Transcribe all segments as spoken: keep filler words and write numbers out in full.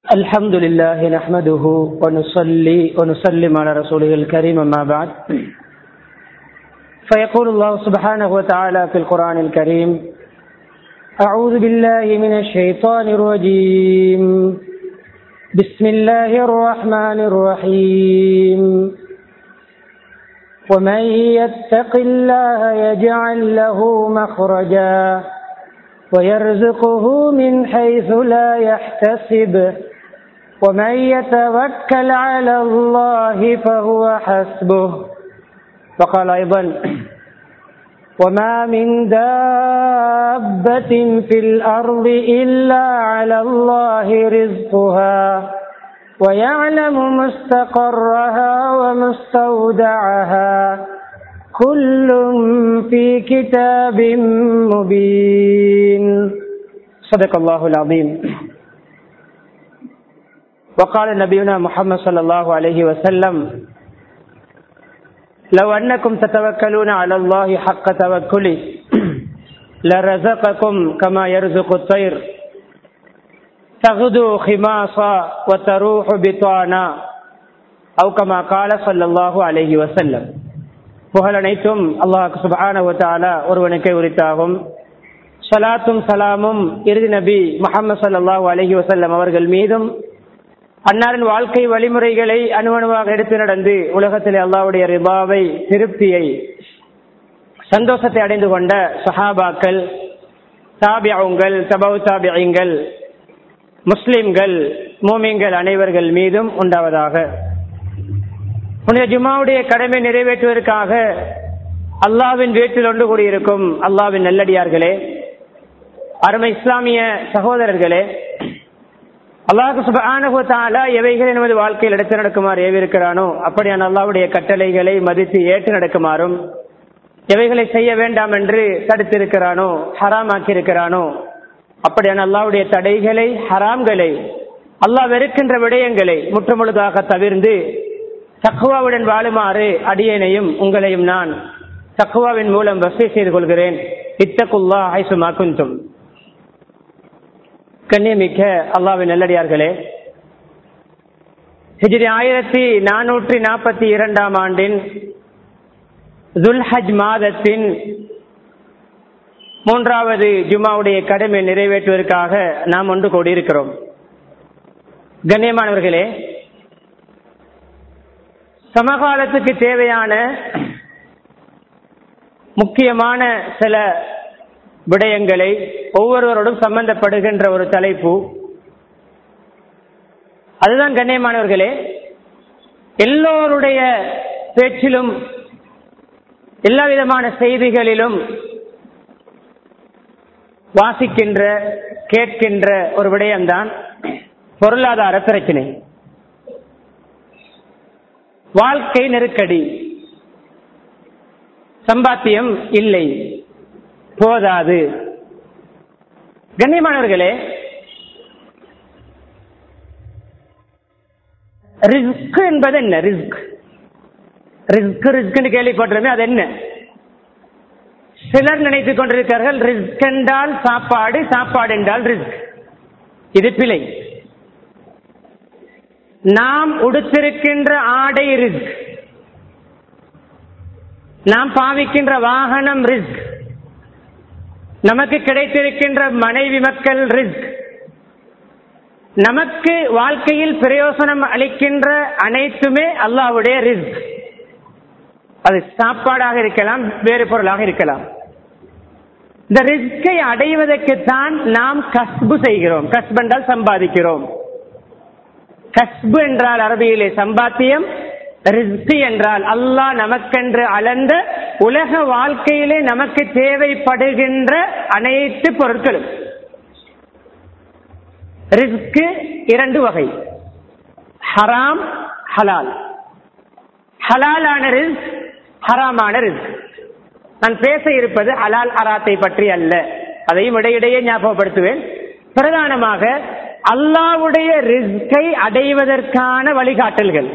الحمد لله نحمده ونصلي ونسلم على رسوله الكريم أما بعد فيقول الله سبحانه وتعالى في القرآن الكريم أعوذ بالله من الشيطان الرجيم بسم الله الرحمن الرحيم ومن يتق الله يجعل له مخرجا ويرزقه من حيث لا يحتسب ومن يتوكل على الله فهو حسبه وقال أيضا وما من دابة في الأرض إلا على الله رزقها ويعلم مستقرها ومستودعها كل في كتاب مبين صدق الله العظيم. وقال نبينا محمد صلى الله عليه وسلم لو أنكم تتوكلون على الله حق توكله لرزقكم كما يرزق الطير تغدو خماصا وتروح بطانا أو كما قال صلى الله عليه وسلم. புகழ் அனைத்தும் அல்லாஹ் சுப்ஹானஹு வ தஆலா ஒருவனுக்கே உரித்தாகும். ஸலாத்தும் சலாமும் இறுதி நபி முஹம்மது ஸல்லல்லாஹு அலைஹி வஸல்லம் அவர்கள் மீதும், அன்னாரின் வாழ்க்கை வழிமுறைகளை அணுவணுவாக எடுத்து நடந்து உலகத்திலே அல்லாஹ்வுடைய ரிபாவை, திருப்தியை, சந்தோஷத்தை அடைந்து கொண்ட சஹாபாக்கள், தாபிஊன்கள், தபவு தாபிஈன்கள், முஸ்லிம்கள், மூமின்கள் அனைவர்கள் மீதும் உண்டாவதாக. புனித ஜும்மாவுடைய கடமை நிறைவேற்றுவதற்காக அல்லாஹ்வின் வீட்டில் ஒன்று கூடியிருக்கும் அல்லாஹ்வின் நல்லடியார்களே, அருமை இஸ்லாமிய சகோதரர்களே, அல்லாஹ் சுப்ஹானஹு வ தஆலா எவைகளை நமது வாழ்க்கையில் எடுத்து நடக்குமாறு ஏவிருக்கிறானோ அப்படியான அல்லாஹ்வுடைய கட்டளைகளை மதித்து ஏற்று நடக்குமாறும், எவைகளை செய்ய வேண்டாம் என்று தடுத்திருக்கிறானோ, ஹராமாக்கி இருக்கிறானோ அப்படியான அல்லாஹ்வுடைய தடைகளை, ஹராம்களை, அல்லாஹ் வெறுக்கின்ற விடயங்களை முற்றுமுழுதாக தவிர்ந்து தக்வாவுடன் வாழுமாறு அடியேனையும் உங்களையும் நான் தக்வாவின் மூலம் வஸியத் செய்து கொள்கிறேன். இத்தகுல்லாஹ் ஹைசுமா குன்தும். கண்ணியமிக்க அல்லாஹ்வின் நல்லடியார்களே, ஹிஜ்ரி ஆயிரத்தி நானூற்றி நாற்பத்தி இரண்டாம் ஆண்டின் துல்ஹஜ் மாதத்தின் மூன்றாவது ஜும்மாவுடைய கடமை நிறைவேற்றுவதற்காக நாம் ஒன்று கூடியிருக்கிறோம். கண்ணியமானவர்களே, சமகாலத்துக்கு தேவையான முக்கியமான சில விடயங்களை ஒவ்வொருவரோடும் சம்பந்தப்படுகின்ற ஒரு தலைப்பு அதுதான். கண்ணியமானவர்களே, எல்லோருடைய பேச்சிலும் எல்லா விதமான செய்திகளிலும் வாசிக்கின்ற, கேட்கின்ற ஒரு விடயம்தான் பொருளாதார பிரச்சனை, வாழ்க்கை நெருக்கடி, சம்பாத்தியம் இல்லை, போதாது. கண்ணியமானவர்களே, ரிஸ்க் என்பது என்ன? ரிஸ்க் ரிஸ்க் ரிஸ்க் கேள்விப்பட்டிருமே, அது என்ன? சிலர் நினைத்துக் கொண்டிருக்கிறார்கள் ரிஸ்க் என்றால் சாப்பாடு, சாப்பாடு என்றால் ரிஸ்க். இது பிழை. நாம் உடுத்திருக்கின்ற ஆடை ரிஸ்க், நாம் பாவிக்கின்ற வாகனம் ரிஸ்க், நமக்கு கிடைத்திருக்கின்ற மனைவி மக்கள் ரிஸ்க், நமக்கு வாழ்க்கையில் பிரயோசனம் அளிக்கின்ற அனைத்துமே அல்லாஹ்வுடைய ரிஸ்க். அது சாப்பாடாக இருக்கலாம், வேறு பொருளாக இருக்கலாம். இந்த ரிஸ்கை அடைவதற்குத்தான் நாம் கஸ்பு செய்கிறோம். கஸ்பு என்றால் சம்பாதிக்கிறோம். கஸ்பு என்றால் அரபியிலே சம்பாத்தியம், ரிஸ்க் என்றால் அல்லாஹ் நமக்கென்று அளந்த உலக வாழ்க்கையிலே நமக்கு தேவைப்படுகின்ற அனைத்து பொருட்களும். ரிஸ்க் இரண்டு வகை, ஹராம், ஹலால். ஹலாலான ரிஸ்க், ஹராமான ரிஸ்க். நான் பேச இருப்பது ஹலால் ஹராத்தை பற்றி அல்ல, அதையும் இடையிடையே ஞாபகப்படுத்துவேன். பிரதானமாக அல்லாஹ்வுடைய ரிஸ்கை அடைவதற்கான வழிகாட்டல்கள்,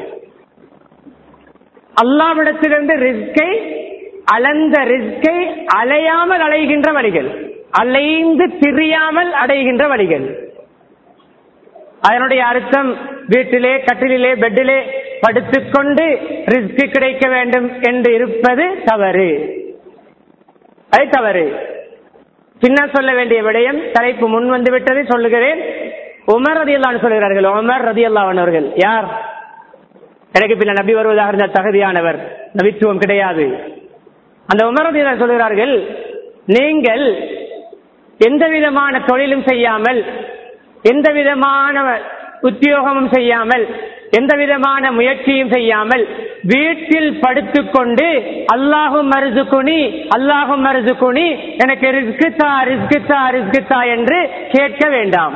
அல்லாஹ்விடத்திலிருந்து ரிஸ்கை, அளந்த ரிஸ்கை அலையாமல் அடைகின்ற வழிகள், அலைந்து திரியாமல் அடைகின்ற வழிகள். அதனுடைய அர்த்தம் வீட்டிலே கட்டிலே பெட்டிலே படுத்துக்கொண்டு ரிஸ்க் கிடைக்க வேண்டும் என்று இருப்பது தவறு. அது தவறு. பின்னால் சொல்ல வேண்டிய விடயம் தலைப்பு முன் வந்து விட்டது, சொல்லுகிறேன். உமர் ரலியல்லாஹு அன்ஹு சொல்கிறார்கள். உமர் ரலியல்லாஹு அன்ஹு அவர்கள் யார்? எனக்கு பின்ன நபி வருவதாக இருந்த தகுதியானவர், நபித்துவம் கிடையாது. அந்த உமர் ரலியல்லாஹு அன்ஹு சொல்கிறார்கள், நீங்கள் எந்த விதமான தொழிலும் செய்யாமல், எந்த விதமான உத்தியோகமும் செய்யாமல், எந்த விதமான முயற்சியும் செய்யாமல் வீட்டில் படுத்துக்கொண்டு அல்லாஹும் மர்சுகுனி அல்லாஹும் மர்சுகுனி எனக்கு ரிஸ்க் தா ரிஸ்க் தா ரிஸ்க் தா என்று கேட்க வேண்டாம்.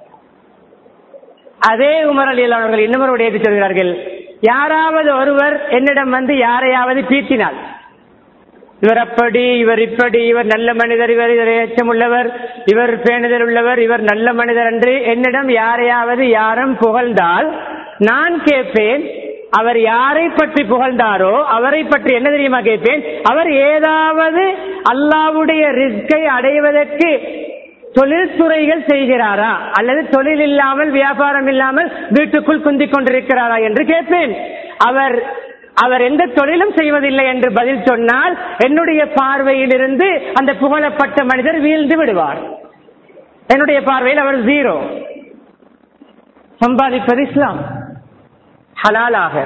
அதே உமர் ரலியல்லாஹு அன்ஹு அவர்கள் இன்னும் ஒரு சொல்கிறார்கள், யாராவது ஒருவர் என்னிடம் வந்து யாரையாவது பீத்தினால், இவர் அப்படி இவர் இப்படி, இவர் நல்ல மனிதர், இவர் எச்சம் உள்ளவர், இவர் பேணுதல் உள்ளவர், இவர் நல்ல மனிதர் என்று என்னிடம் யாரையாவது யாரும் புகழ்ந்தால் நான் கேட்பேன், அவர் யாரை பற்றி புகழ்ந்தாரோ அவரை பற்றி என்ன தெரியுமா கேட்பேன், அவர் ஏதாவது அல்லாஹ்வுடைய ரிஸ்கை அடைவதற்கு தொழில்துறைகள் செய்கிறாரா அல்லது தொழில் இல்லாமல் வியாபாரம் இல்லாமல் வீட்டுக்குள் குந்திக் கொண்டிருக்கிறாரா என்று கேட்பேன். அவர் அவர் எந்த தொழிலும் செய்வதில்லை என்று பதில் சொன்னால் என்னுடைய பார்வையில் இருந்து அந்த புகழப்பட்ட மனிதர் வீழ்ந்து விடுவார். என்னுடைய பார்வையில் அவர் ஜீரோ. சம்பாதிப்பது இஸ்லாம் ஹலாலாக.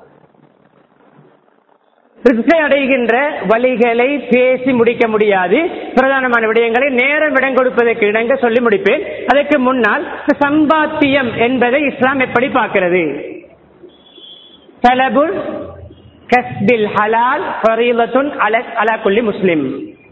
ரிஸ்கை அடைகின்ற வழிகளை பேசி முடிக்க முடியாது. பிரதானமான விடயங்களை நேரம் இடம் கொடுப்பதற்கு இடங்க சொல்லி முடிப்பேன். அதற்கு முன்னால் சம்பாத்தியம் என்பதை இஸ்லாம் எப்படி பார்க்கிறது? தலபுல் கஸ்பில் ஹலால் ஃபரீலத்துன் அலா குல்லி முஸ்லிம்.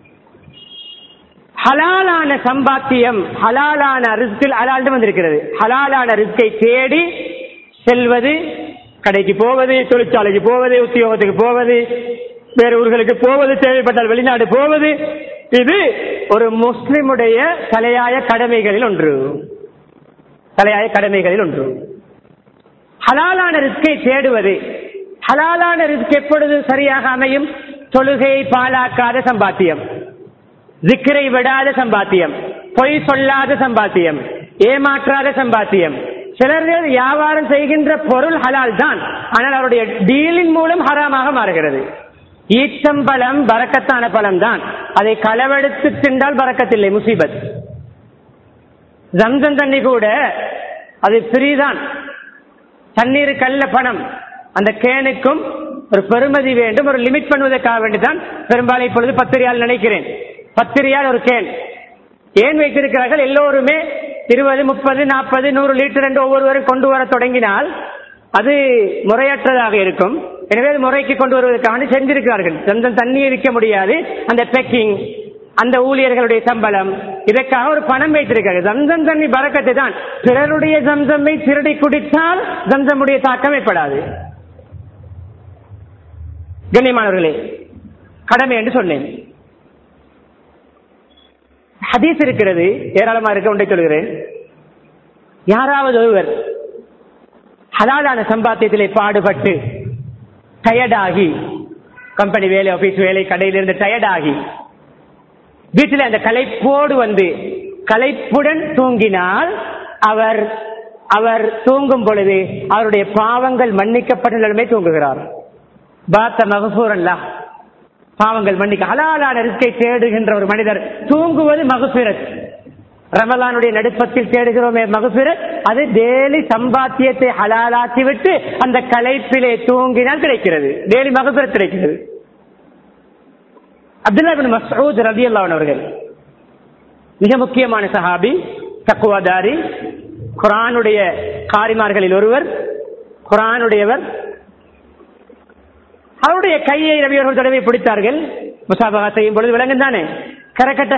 ஹலாலான சம்பாத்தியம், ஹலாலான ரிஸ்கில் ஹலால் வந்திருக்கிறது. ஹலாலான ரிஸ்கை தேடி செல்வது, கடைக்கு போவது, தொழிற்சாலைக்கு போவது, உத்தியோகத்துக்கு போவது, வேறு ஊர்களுக்கு போவது, தேவைப்பட்டால் வெளிநாடு போவது, இது ஒரு முஸ்லிமுடைய தலையாய கடமைகளில் ஒன்று. தலையாய கடமைகளில் ஒன்று ஹலாலான ரிஸ்கை தேடுவது. ஹலாலான ரிஸ்க் எப்பொழுது சரியாக அமையும்? தொழுகையை பாழாக்காத சம்பாத்தியம், ஜிக்ரை விடாத சம்பாத்தியம், பொய் சொல்லாத சம்பாத்தியம், ஏமாற்றாத சம்பாத்தியம். சிலர்கள் வியாபாரம் செய்கின்ற பொருள் ஹலால் தான், ஆனால் அவருடைய டீலின் மூலம் ஹராமாக மாறுகிறது. ஈச்சம்பழம் பரக்கத்தான பழம் தான், அதை களவெடுத்து தின்றால் பரக்கத்தில்லை, முசீபத். ஜம்சம் தண்ணி கூட அது ஃப்ரீதான், தண்ணீர் கல்ல பணம். அந்த கேனுக்கும் ஒரு பெருமதி வேண்டும், ஒரு லிமிட் பண்ணுவதற்காக வேண்டிதான் பெரும்பாலும் இப்பொழுது பத்து ரியால் நினைக்கிறேன், பத்து ரியால் ஒரு கேன் ஏன் வைத்திருக்கிறார்கள்? எல்லோருமே இருபது முப்பது நாற்பது நூறு லிட்டர் என்று ஒவ்வொருவரும் கொண்டு வர தொடங்கினால் அது முறையற்றதாக இருக்கும். எனவே முறைக்கு கொண்டு வருவதற்காக செஞ்சிருக்கிறார்கள். சொந்தம் தண்ணீர் விற்க முடியாது, அந்த பேக்கிங், அந்த ஊழியர்களுடைய சம்பளம், இதற்காக ஒரு பணம் வைத்திருக்கிறார்கள். ஜம்சம் தண்ணி பரக்கத்தை தான். பிறருடைய ஜம்சம்மை திருடி குடித்தால் ஜம்சமுடைய தாக்கம் ஏற்படாது. கண்ணியமானவர்களே, கடமை என்று சொன்னேன். ஹதீஸ் இருக்கிறது, ஏராளமா இருக்க ஒன்றை சொல்கிறேன். யாராவது ஒருவர் ஹலாலான சம்பாத்தியத்திலே பாடுபட்டு டயர்டாகி, கம்பெனி வேலை, ஆபீஸ் வேலை, கடையிலிருந்து டயர்டாகி வீட்டில் அந்த களைப்போடு வந்து களைப்புடன் தூங்கினால் அவர் அவர் தூங்கும் பொழுது அவருடைய பாவங்கள் மன்னிக்கப்பட்ட நிலைமை தூங்குகிறார். பாத்த மகசூரல்லா, பாவங்கள் மன்னிக்க. ஹலாலான ரிஸ்கை தேடுகின்ற ஒரு மனிதர் தூங்குவது மகசூரத். ரமலானுடைய நடுப்பத்தில் தேடுகிறோமே மகசூரத், அது டெய்லி சம்பாத்தியத்தை ஹலாலாக்கி விட்டு அந்த களைப்பிலே தூங்கினால் கிடைக்கிறது, டெய்லி மகசூரத் கிடைக்கிறது. அப்துல்லா இப்னு மஸ்ஊத் ரலியல்லாஹு அன்ஹு அவர்கள் மிக முக்கியமான சஹாபி, தக்வாதாரி, குர்ஆனுடைய காரிமார்களில் ஒருவர், குர்ஆனுடையவர். அவருடைய கையை நபி அவர்கள் தடவை பிடித்தார்கள். முசாபகா செய்யும் பொழுது விளங்கும் தானே, கரக்கட்ட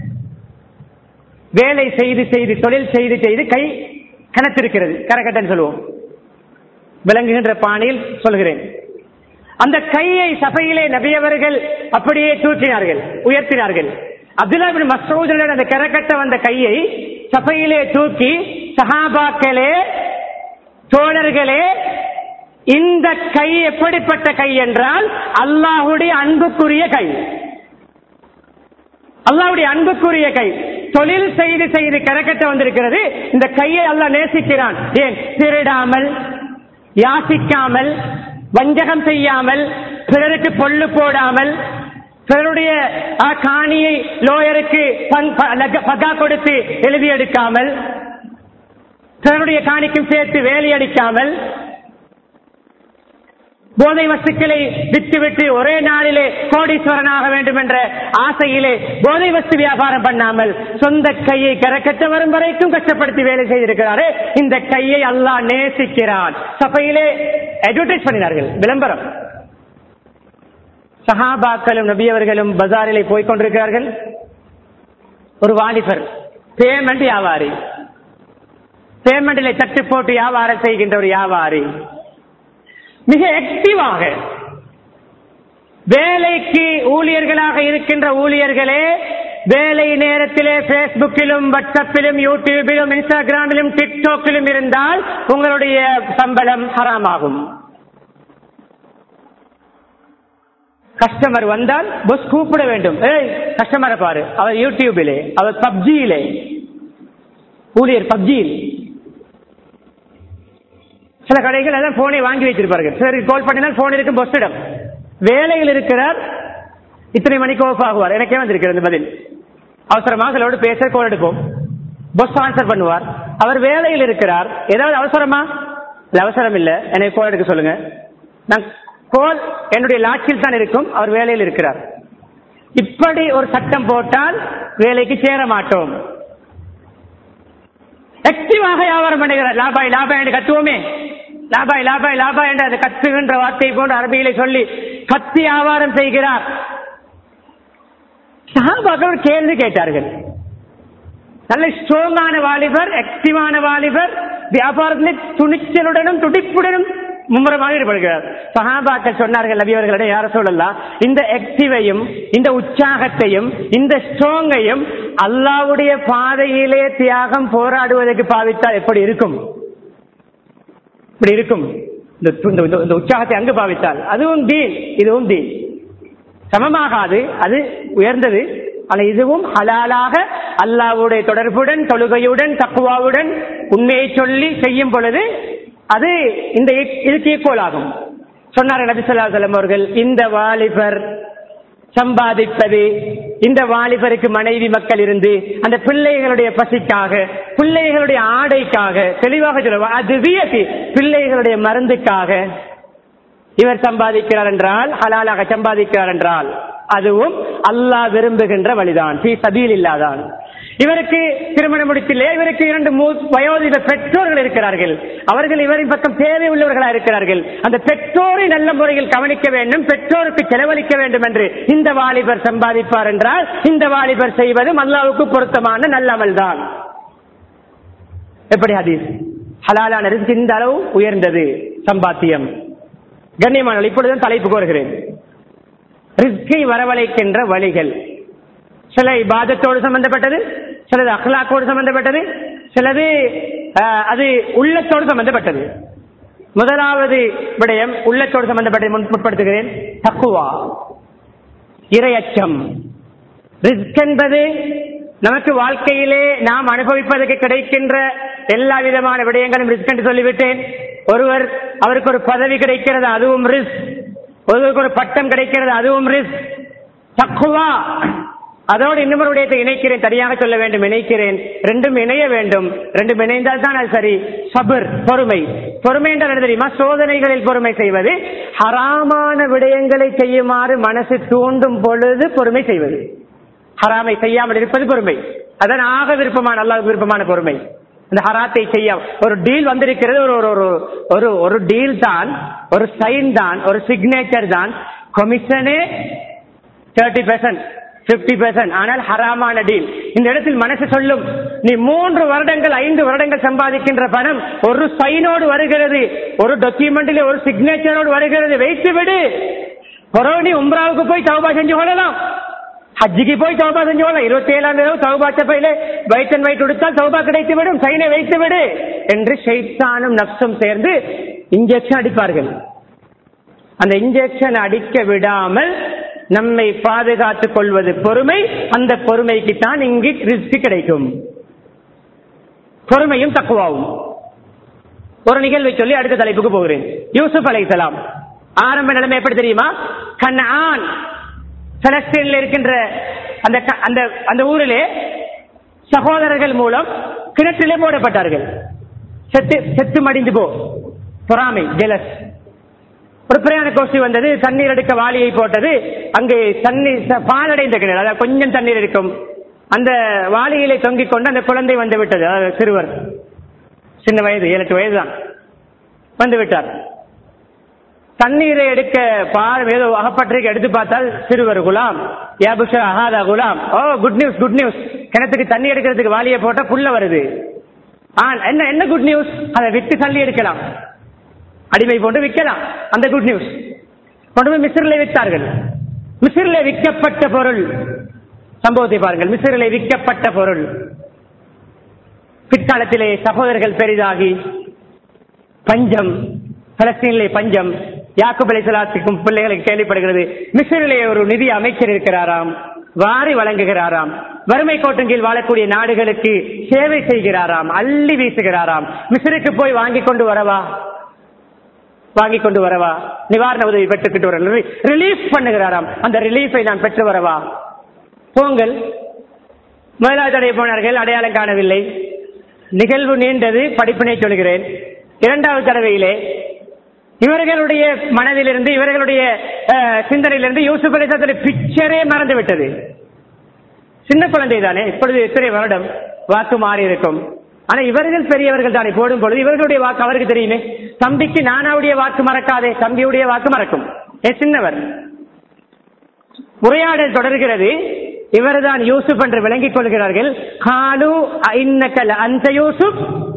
வேலை செய்து செய்து தொழில் செய்து செய்து கை கனத்திருக்கிறது, கரக்கட்டன்னு சொல்லுவோம். விளங்குகின்ற பாணியில் சொல்கிறேன். அந்த கையை சபையிலே நபி அவர்கள் அப்படியே தூக்கினார்கள், உயர்த்தினார்கள். அப்துல்லா இப்னு மஸ்ஊத் அந்த கரக்கட்ட வந்த கையை சபையிலே தூக்கி, சஹாபாக்களே, தோழர்களே, இந்த கை எப்படிப்பட்ட கை என்றால் அல்லாஹ்வுடைய அன்புக்குரிய கை, அல்லாஹ்வுடைய அன்புக்குரிய கை. தொழில் செய்து செய்து கரக்கட்ட வந்திருக்கிறது. இந்த கையை அல்லாஹ் நேசிக்கிறான். ஏன்? திருடாமல், யாசிக்காமல், வஞ்சகம் செய்யாமல், பிறருக்கு பொல்லு போடாமல், பிறருடைய காணியை லோயருக்கு பகா கொடுத்து எழுதி எடுக்காமல், பிறருடைய காணிக்கும் சேர்த்து வேலை அடிக்காமல், போதை வஸ்துக்களை விட்டுவிட்டு ஒரே நாளிலே கோடீஸ்வரனாக வேண்டும் என்ற ஆசையிலே போதை வஸ்து வியாபாரம் பண்ணாமல் சொந்த கையை கரக்கட்ட வரும் வரைக்கும் கஷ்டப்படுத்தி வேலை செய்திருக்கிறாரே, இந்த கையை அல்லாஹ் நேசிக்கிறான். சபையிலே அட்வர்டைஸ் பண்ணினார்கள், விளம்பரம். சஹாபாக்களும் நபியவர்களும் பஜாரிலே போய் கொண்டிருக்கிறார்கள். ஒரு வாலிபர் பேமெண்ட் வியாபாரி, பேமெண்டிலே தட்டு போட்டு வியாபாரம் செய்கின்ற ஒரு வியாபாரி மிக ஆக்டிவாக, வேலைக்கு ஊழியர்களாக இருக்கின்ற ஊழியர்களே வேலை நேரத்திலே பேஸ்புக்கிலும், வாட்ஸ்அப்பிலும், யூடியூபிலும், இன்ஸ்டாகிராமிலும், டிக்டாக்கிலும் இருந்தால் உங்களுடைய சம்பளம் ஹராமாகும். கஸ்டமர் வந்தால் பஸ் கூப்பிட வேண்டும். ஏய் கஸ்டமரை பாரு, அவர் யூடியூபிலே, அவர் பப்ஜியிலே, ஊழியர் பப்ஜியில். சில கடைகள் அதான் போனை வாங்கி வைத்திருப்பார்கள். சிலருக்கு கால் பண்ணினால் போன் இருக்கும் பொஸ்டிடம். வேலையில் இருக்கிறார், இத்தனை மணிக்கு ஆஃப் ஆகுவார். எனக்கே வந்திருக்கிறது பதில். அவசரமாக சிலோடு பேச கால் எடுப்போம், பஸ் ஆன்சர் பண்ணுவார். அவர் வேலையில் இருக்கிறார். ஏதாவது அவசரமா? அவசரம் இல்லை, எனக்கு கால் எடுக்க சொல்லுங்க. நான் கோல் என்னுடைய லாட்சியில் தான் இருக்கும், அவர் வேலையில் இருக்கிறார். இப்படி ஒரு சட்டம் போட்டால் வேலைக்கு சேர மாட்டோம். ஆக்டிவாக வியாபாரம் பண்ணுகிறார். லாபாய் லாபாய் என்று கத்துவோமே, லாபாய் லாபாய் லாபாய் என்று அந்த கத்துகின்ற வார்த்தை போன்று அரபியிலே சொல்லி கத்தி வியாபாரம் செய்கிறார். சஹாபாக்கள் கேள்வி கேட்டார்கள். நல்ல ஸ்ட்ராங்கான வாலிபர், ஆக்டிவான வாலிபர், வியாபாரத்திலே துணிச்சலுடனும் துடிப்புடனும் மும்முரமாக ஈடுபடுகிறார். சஹாபாக்கள் சொன்னார்கள், நபி அவர்களிடம், யார சொல்லலாம், இந்த ஆக்டிவையும் இந்த உற்சாகத்தையும் இந்த ஸ்ட்ராங்கையும் அல்லாஹ்வுடைய பாதையிலே தியாகம் போராடுவதற்கு பாவித்தால் எப்படி இருக்கும்? இப்படி இருக்கும். இந்த உற்சாகத்தை அங்கு பாவித்தால் அதுவும் தீன், இதுவும் தீன் சமமாகாது. அது உயர்ந்தது. ஆனால் இதுவும் ஹலாலாக அல்லாஹ்வுடைய தொடர்புடன், தொழுகையுடன், தக்வாவுடன் உண்மையை சொல்லி செய்யும் பொழுது அது இந்த இதுக்கு ஈக்குவல் ஆகும். சொன்னார் நபி ஸல்லல்லாஹு அலைஹி வஸல்லம் அவர்கள், இந்த வாலிபர் சம்பாதிப்பது, இந்த வாலிபருக்கு மனைவி மக்கள் இருந்து அந்த பிள்ளைகளுடைய பசிக்காக, பிள்ளைகளுடைய ஆடைக்காக, தெளிவாக சொல்லுவார், அது வியத்தி பிள்ளைகளுடைய மருந்துக்காக இவர் சம்பாதிக்கிறார் என்றால், ஹலாலாக சம்பாதிக்கிறார் என்றால் அதுவும் அல்லாஹ் விரும்புகின்ற வழிதான், ஃபீ சபீலில்லாஹ். இவருக்கு திருமணம் முடித்திலே, இவருக்கு இரண்டு வயோதிக பெற்றோர்கள் இருக்கிறார்கள். அவர்கள் இவரின் பக்கம் தேவை உள்ளவர்களாக இருக்கிறார்கள். அந்த பெற்றோரை நல்ல முறையில் கவனிக்க வேண்டும், பெற்றோருக்கு செலவழிக்க வேண்டும் என்று இந்த வாலிபர் சம்பாதிப்பார் என்றால் இந்த வாலிபர் செய்வதும் அல்லாஹ்வுக்கு பொருத்தமான நல்ல அமல் தான். எப்படி ஹதீஸ்? ஹலாலான ரிஸ்க் இந்த அளவு உயர்ந்தது சம்பாத்தியம். கண்ணியமான இப்பொழுதுதான் தலைப்பு கோருகிறேன். ரிஸ்கை வரவழைக்கின்ற வழிகள். சில இபாதத்தோடு சம்பந்தப்பட்டது, சிலது அக்லாக்கோடு சம்பந்தப்பட்டது, சிலது அது உள்ளத்தோடு சம்பந்தப்பட்டது. முதலாவது விடயம் உள்ளத்தோடு சம்பந்தப்பட்டதை முற்படுத்துகிறேன். தக்வா, இறையச்சம். ரிஸ்க் என்பது நமக்கு வாழ்க்கையிலே நாம் அனுபவிப்பதற்கு கிடைக்கின்ற எல்லா விதமான விடயங்களும் ரிஸ்க் என்று சொல்லிவிட்டேன். ஒருவர் அவருக்கு ஒரு பதவி கிடைக்கிறது, அதுவும் ரிஸ்க். ஒருவருக்கு ஒரு பட்டம் கிடைக்கிறது, அதுவும் ரிஸ்க். தக்வா, அதோடு இன்னொரு விடயத்தை இணைக்கிறேன், தனியாக சொல்ல வேண்டும், இணைக்கிறேன். ரெண்டும் இணைய வேண்டும். ரெண்டும் இணைந்தால் தான் அது சரி. சபர், பொறுமை. பொறுமை என்றால் என்ன தெரியுமா? சோதனைகளில் பொறுமை செய்வது. ஹராமான விடயங்களை செய்யுமாறு மனசு தூண்டும் பொழுது பொறுமை செய்வது. ஹராமை செய்யாமல் இருப்பது பொறுமை. அதான் ஆக விருப்பமான, அல்லாஹ்வுக்கு விருப்பமான பொறுமை. இந்த ஹராத்தை செய்ய ஒரு டீல் வந்திருக்கிறது, ஒரு ஒரு ஒரு டீல் தான், ஒரு சைன் தான், ஒரு சிக்னேச்சர் தான். கமிஷனே தேர்ட்டி பெர்சென்ட் பிப்டி பெர்சென்ட், ஆனால் ஹராமான டீல். இந்த இடத்தில் மனசு சொல்லும், நீ மூன்று வருடங்கள் ஐந்து வருடங்கள் சம்பாதிக்கின்ற பணம் ஒரு சைனோடு வருகிறது, ஒரு டாக்குமெண்ட்ல ஒரு சிக்னேச்சரோடு வருகிறது, வைத்து விடு. நீ உம்ராவுக்கு போய் தௌபா செஞ்சு கொள்ளலாம், ஹஜ்ஜிக்கு போய் தௌபா செஞ்சு கொள்ளலாம். இருபத்தி ஏழாம் தேதி தௌபா சபையில வைட் அண்ட் வைட் கொடுத்தால் தௌபா கிடைத்து விடும், சைனை வைத்து விடு என்று ஷைத்தானும் நப்சும் சேர்ந்து இன்ஜெக்ஷன் அடிப்பார்கள். அந்த இன்ஜெக்ஷன் அடிக்க விடாமல் நம்மை பாதுகாத்துக் கொள்வது பொறுமை. அந்த பொறுமைக்கு தான் இங்கு ரிஸ்க் கிடைக்கும். பொறுமையும் தக்குவாவும். ஒரு நிகழ்வை சொல்லி அடுத்த தலைப்புக்கு போகிறேன். யூசுப் அலைஹிஸ்ஸலாம் ஆரம்ப நிலைமை எப்படி தெரியுமா? கன்ஆன் பலஸ்தீனில் இருக்கின்ற அந்த அந்த அந்த ஊரிலே சகோதரர்கள் மூலம் கிணற்றிலே போடப்பட்டார்கள். செத்து செத்து மடிந்து போ பொறாமை ஜெலஸ். ஒரு பிரயாண கோஷ்டி வந்தது, தண்ணீர் எடுக்க வாளியை போட்டது. அங்கே தண்ணீர் பாலடைந்த கிணறு, அதாவது கொஞ்சம் தண்ணீர் இருக்கும். அந்த வாளியிலே தொங்கிக் கொண்டு அந்த குழந்தை வந்து விட்டது. அதாவது சிறுவர், சின்ன வயது, ஏழு எட்டு வயது தான், வந்து விட்டார். தண்ணீரை எடுக்க பால் ஏதோ அகப்பட்டிருக்கு. எடுத்து பார்த்தால் சிறுவர் குலாம் யாபுஷா அஹாதா குலாம். Oh good news, good news. கிணத்துக்கு தண்ணி எடுக்கிறதுக்கு வாளியை போட்டா புல்ல வருது. என்ன என்ன குட் நியூஸ்? அதை விட்டு தள்ளி எடுக்கலாம், அடிமை போட்டு விற்கலாம். அந்த குட் நியூஸ் கொண்டு போய் மிஸ்ரிலே விற்றார்கள். மிஸ்ரிலே விற்கப்பட்ட பொருள், சம்பவத்தை பாருங்கள். மிஸ்ரிலே விற்கப்பட்ட பொருள் பிற்காலத்திலே சகோதரர்கள் பெரிதாகி பஞ்சம், பலஸ்தீனிலே பஞ்சம். யாக்கூப் அலைஹிஸ்ஸலாத்துக்கும் பிள்ளைகளுக்கு கேள்விப்படுகிறது, மிஸ்ரிலே ஒரு நிதி அமைச்சர் இருக்கிறாராம், வாரி வழங்குகிறாராம். வறுமை கோட்டின் கீழ் வாழக்கூடிய நாடுகளுக்கு சேவை செய்கிறாராம், அள்ளி வீசுகிறாராம். மிஸ்ருக்கு போய் வாங்கி கொண்டு வரவா, வாங்கி கொண்டு வரவா, நிவாரண உதவி பெற்றுக்கிட்டு வர ரிலீஃப் பண்ணுகிறாராம். அந்த ரிலீஃபை நான் பெற்று வரவா? போங்கள். முதலாவது தடவை போனார்கள், அடையாளம் காணவில்லை. நிகழ்வு நீண்டது, படிப்பினை சொல்கிறேன். இரண்டாவது தடவையிலே இவர்களுடைய மனதிலிருந்து, இவர்களுடைய சிந்தனையிலிருந்து யூசுப் அலைஹிஸ்ஸலாத்துடைய பிக்சரே மறந்து விட்டது. சின்ன குழந்தை தானே, இப்பொழுது எத்தனை வருடம், வாக்கு மாறி இருக்கும். ஆனா இவர்கள் பெரியவர்கள் தானே, போடும் பொழுது இவர்களுடைய வாக்கு அவருக்கு தெரியுமே. தம்பிக்கு நானாவுடைய வாக்கு மறக்காதே, தம்பியுடைய வாக்கு மறக்கும். சின்னவர். உரையாடல் தொடர்கிறது. இவர்தான் யூசுப் என்று விளங்கிக் கொள்கிறார்கள். காலு இன்னக அந்த யூசுப்.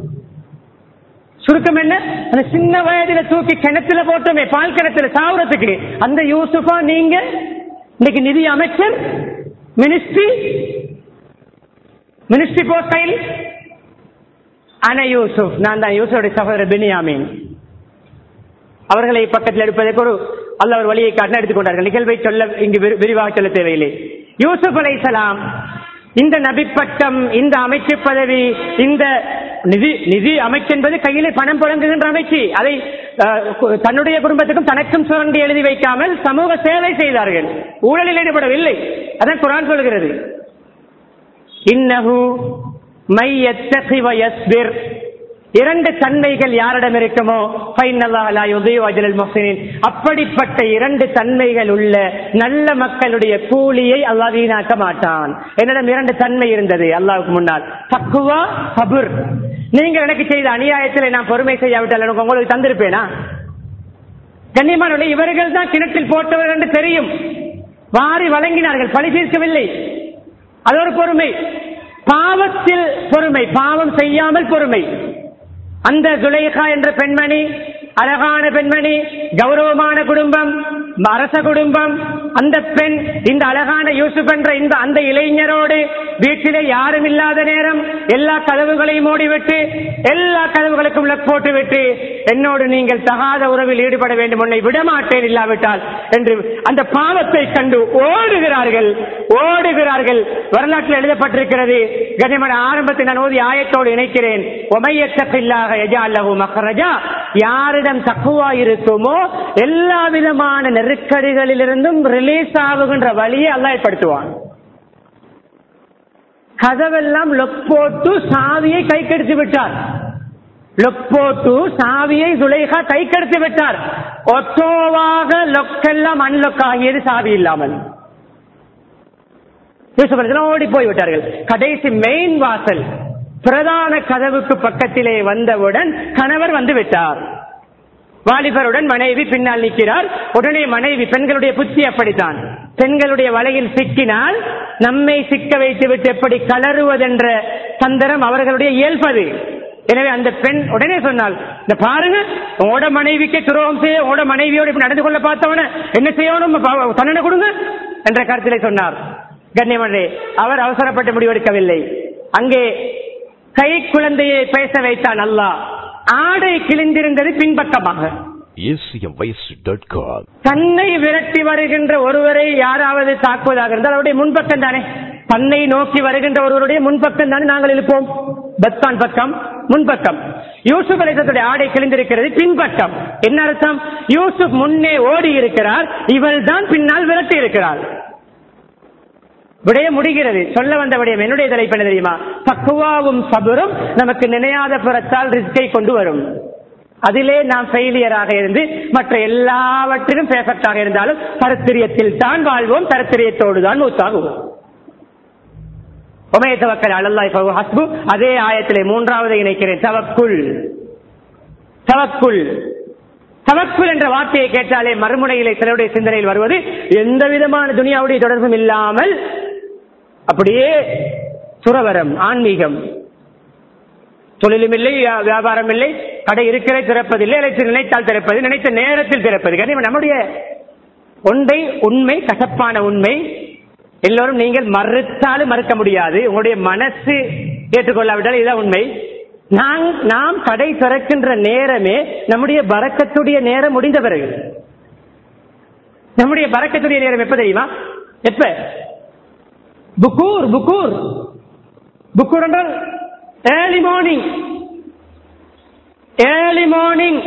சுருக்கம் என்ன? அந்த சின்ன வயதுல தூக்கி கிணத்துல போட்டோமே, பால் கிணத்துல சாவுறதுக்கு, அந்த யூசுஃபா நீங்க? இன்னைக்கு நிதி அமைச்சர், மினிஸ்ட்ரி மினிஸ்ட்ரி போஸ்டைல். அன யூசுப், நான் தான் யூசுஃபுடைய சகோதரர் பின்யாமீன். அவர்களை பக்கத்தில் எடுப்பதற்கு ஒரு அல்லாஹ் ஒரு வழியை காட்ட எடுத்துக்கொண்டார்கள். நிகழ்வை சொல்ல இங்கு விரிவாக சொல்ல தேவையில்லை. யூசுப் அலைஹிஸ்ஸலாம் இந்த நபி பட்டம், இந்த அமைச்சு பதவி, இந்த நிதி நிதி அமைச்சு என்பது கையிலே பணம் புழங்குகின்ற அமைச்சு. அதை தன்னுடைய குடும்பத்துக்கும் தனக்கும் சுரண்டி எழுதி வைக்காமல் சமூக சேவை செய்தார்கள், ஊழலில் ஈடுபடவில்லை. அதான் குர்ஆன் சொல்கிறது, இன்னஹு மை யத்தகி வ யஸ்பிர். இரண்டு தன்மைகள் யாரிடம் இருக்குமோ ஃபைனல்லாஹ லா யுதீஉ அஜ்ரல் முஹ்சினீன், அப்படிப்பட்ட இரண்டு தன்மைகள் உள்ள நல்ல மக்களுடைய கூலியை அல்லாஹ் வீணாக்க மாட்டான். என்னிடம் இரண்டு தன்மை இருந்தது அல்லாஹ்வுக்கு முன்னால், தக்வா, சபுர். நீங்கள் எனக்கு செய்த அநியாயத்தில் நான் பொறுமை செய்யாவிட்டால் உங்களுக்கு தந்திருப்பேனா? கண்ணியமானவர்களே, இவர்கள் தான் கிணற்றில் போட்டவர்கள் என்று தெரியும், வாரி வழங்கினார்கள், பழி தீர்க்கவில்லை. அது ஒரு பொறுமை. பாவத்தில் பொறுமை, பாவம் செய்யாமல் பொறுமை. அந்த சுலைஹா என்ற பெண்மணி அழகான பெண்மணி, கௌரவமான குடும்பம், அரச குடும்பம். அந்த பெண் இந்த அழகான யூசுப் என்ற இந்த அந்த இளைஞரோடு வீட்டிலே யாரும் இல்லாத நேரம் எல்லா கதவுகளையும் மூடிவிட்டு, எல்லா கதவுகளுக்கும் லக் போட்டுவிட்டு, என்னோடு நீங்கள் தகாத உறவில் ஈடுபட வேண்டும், உன்னை விடமாட்டேன் இல்லாவிட்டால் என்று அந்த பாவத்தை கண்டு ஓடுகிறார்கள் ஓடுகிறார்கள் வரலாற்றில் எழுதப்பட்டிருக்கிறது. கண்ணியமான ஆரம்பத்தை நான் ஓதி ஆயத்தோடு இணைக்கிறேன். ஒமையத்தபில்லாஹ யஜஅல் லஹு மக்ரஜா. யாரிடம் தக்வா இருக்குமோ எல்லா விதமான நெருக்கடிகளிலிருந்தும் ரிலீஸ் ஆகுகின்ற வழியை அல்லாஹ் ஏற்படுத்துவான். கதவெல்லாம் லொக் போட்டு சாவியை கை கெடுத்து விட்டார். லொக் போட்டு சாவியை சுலைஹா கை கெடுத்து விட்டார். ஒட்டோவாக லொக்கெல்லாம் அன்லொக் ஆகியது, சாவி இல்லாமல். ஓடி போய் விட்டார்கள். கடைசி மெயின் வாசல் பிரதான கதவுக்கு பக்கத்திலே வந்தவுடன் கணவர் வந்து விட்டார். வாலிபருடன் மனைவி பின்னால் நிற்கிறார். உடனே மனைவி, பெண்களுடைய புத்தி அப்படித்தான், பெண்களுடைய வலையில் சிக்கினால் நம்மை சிக்க வைத்து விட்டு எப்படி கலருவதென்ற தந்திரம் அவர்களுடைய இயல்பது. எனவே அந்த பெண் உடனே சொன்னால், இந்த பாருங்க, உங்களோட மனைவிக்கு துரோகம் செய்ய, உங்களோட மனைவியோடு இப்படி நடந்து கொள்ள பார்த்தவன என்ன செய்யணும், தண்டனை கொடுங்க என்ற கருத்திலே சொன்னார். கண்ணியமன்றே, அவர் அவசரப்பட்டு முடிவெடுக்கவில்லை. அங்கே கை குழந்தையை பேச வைத்தான் அல்லாஹ். ஆடை கிழிந்திருந்தது பின்பக்கமாக. தன்னை விரட்டி வருகின்ற ஒருவரை யாராவது தாக்குவதாக இருந்தால் அவருடைய முன்பக்கம் தானே, தன்னை நோக்கி வருகின்ற ஒருவருடைய முன்பக்கம் தானே நாங்கள் இருப்போம். பத்தான் பக்கம், முன்பக்கம். யூசுப் அலைஹிஸ்ஸலாத்துடைய ஆடை கிழிந்திருக்கிறது, பின்பக்கம். என்ன அர்த்தம்? யூசுப் முன்னே ஓடி இருக்கிறார், இவள் தான் பின்னால் விரட்டி இருக்கிறார். விடைய முடிகிறது. சொல்ல வந்த விடயம் என்னுடைய தலைப்பு என்ன தெரியுமா? தக்வாவும் சபரும் நமக்கு நினையாத புறத்தால் ரிஸ்கை கொண்டு வரும். அதிலே நாம் ஃபெயிலியராக இருந்து மற்ற எல்லாவற்றிலும் பெர்ஃபெக்டாக இருந்தாலும் தரத்திரியத்தில் தான் வாழ்வோம், தரத்திரியத்தோடு தான் மூத்தாகுவோம். உமைய தவக்கல் அலல்லாஹி ஃபஹு ஹஸ்பு. அதே ஆயத்திலே மூன்றாவது இணைக்கிறேன், தவக்குல். தவக்குல் தவக்குல் என்ற வார்த்தையை கேட்டாலே மறுமுனையிலே சிலருடைய சிந்தனையில் வருவது எந்த விதமான துனியாவுடைய தொடர்பும் இல்லாமல் அப்படியே துறவரம், ஆன்மீகம். தொழிலும் இல்லை, வியாபாரம் இல்லை, கடை இருக்கிற திறப்பதில்லை, நினைத்தால் திறப்பது, நினைத்த நேரத்தில் திறப்பது. நம்முடைய ஒன்றை உண்மை, கசப்பான உண்மை, எல்லோரும் நீங்கள் மறுத்தாலும் மறுக்க முடியாது. உங்களுடைய மனசு ஏற்றுக்கொள்ளாவிட்டால் இதுதான் உண்மை. நாம் கடை திறக்கின்ற நேரமே நம்முடைய பரக்கத்துடைய நேரம் முடிந்த பிறகு. நம்முடைய பரக்கத்துடைய நேரம் எப்ப தெரியுமா? எப்ப? புக்கூர். புக்கூர் புக்கூர் என்றால் ஏர்லி மார்னிங். Early morning.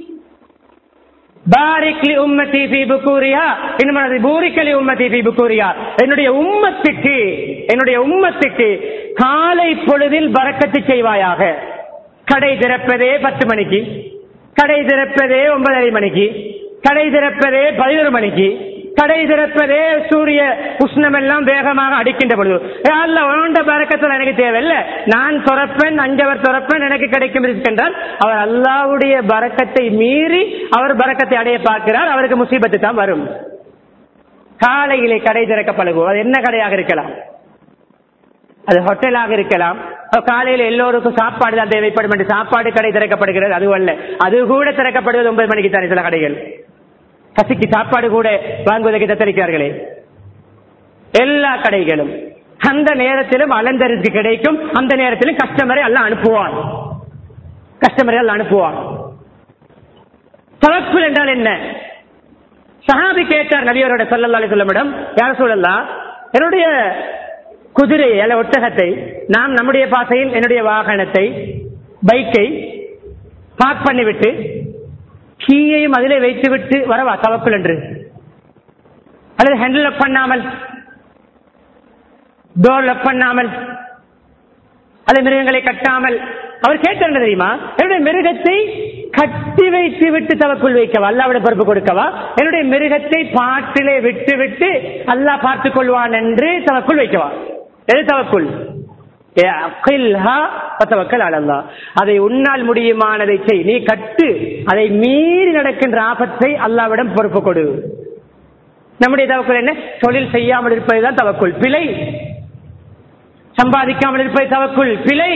பாரிக்லி உம்மதி ஃபீ புக்கூரியா, இன்னும் பூரிக்கலி உம்மதி ஃபீ புக்கூரியா. என்னுடைய உம்மத்துக்கு என்னுடைய உம்மத்துக்கு காலை பொழுதில் பரக்கத்து செய்வாயாக. கடை திறப்பதே பத்து மணிக்கு, கடை திறப்பதே ஒன்பதரை மணிக்கு, கடை திறப்பதே பதினொரு மணிக்கு, கடை திறப்பதே சூரிய உஷ்ணம் எல்லாம் வேகமாக அடிக்கின்ற பொழுது. பரக்கத்தில் எனக்கு தேவையில்லை, நான் துறப்பேன், அஞ்சவர் துறப்பேன், எனக்கு கிடைக்கும் என்றால் அவர் அல்லாஹ்வுடைய பரக்கத்தை மீறி அவர் பரக்கத்தை அடைய பார்க்கிறார், அவருக்கு முசீபத்து தான் வரும். காலையிலே கடை திறக்க பழகுவோம். அது என்ன கடையாக இருக்கலாம், அது ஹோட்டலாக இருக்கலாம். காலையில் எல்லோருக்கும் சாப்பாடு தான் தேவைப்படும் என்று சாப்பாடு கடை திறக்கப்படுகிறது. அது அல்ல, அது கூட திறக்கப்படுவது ஒன்பது மணிக்கு தானே. சில கடைகள் பசிக்கு சாப்பாடு கூட வாங்குவதற்கு தத்தளிக்கிறார்களே. எல்லா கடைகளும் அந்த நேரத்திலும் அலந்தருக்கு கிடைக்கும், அந்த நேரத்திலும் கஸ்டமரை எல்லாம் அனுப்புவான், கஸ்டமரை எல்லாம் அனுப்புவான். தவக்குல் என்றால் என்ன? சஹாபி கேட்டார் நபியரோட ஸல்லல்லாஹு அலைஹி வஸல்லம், யா ரசூலல்லாஹ், என்னுடைய குதிரை அல்ல ஒட்டகத்தை, நாம் நம்முடைய பாசையில் என்னுடைய வாகனத்தை, பைக்கை பார்க் பண்ணிவிட்டு கீயையும் அதிலே வைத்து விட்டு வரவா தவக்குல் என்று? அல்லது ஹேண்டில் லாக் பண்ணாமல், டோர் லாக் பண்ணாமல், அல்லது மிருகங்களை கட்டாமல்? அவர் கேட்டார் தெரியுமா? என்னுடைய மிருகத்தை கட்டி வைத்து விட்டு தவக்குல் வைக்கவா, அல்லாஹ்வுடைய பொறுப்பு கொடுக்கவா? என்னுடைய மிருகத்தை பாட்டிலே விட்டு விட்டு அல்லாஹ் பார்த்துக் கொள்வான் என்று தவக்குல் வைக்கவா? எது தவக்குல்? அதை உன்னால் முடியுமானதை செய், நீ கட்டு, அதை மீறி நடக்கின்ற ஆபத்தை அல்லாஹ்விடம் பொறுப்பு கொடு. நம்முடைய தவக்குல் என்ன? தொழில் செய்யாமல் இருப்பதுதான் தவக்குல், பிழை. சம்பாதிக்காமல் இருப்பது தவக்குல், பிழை,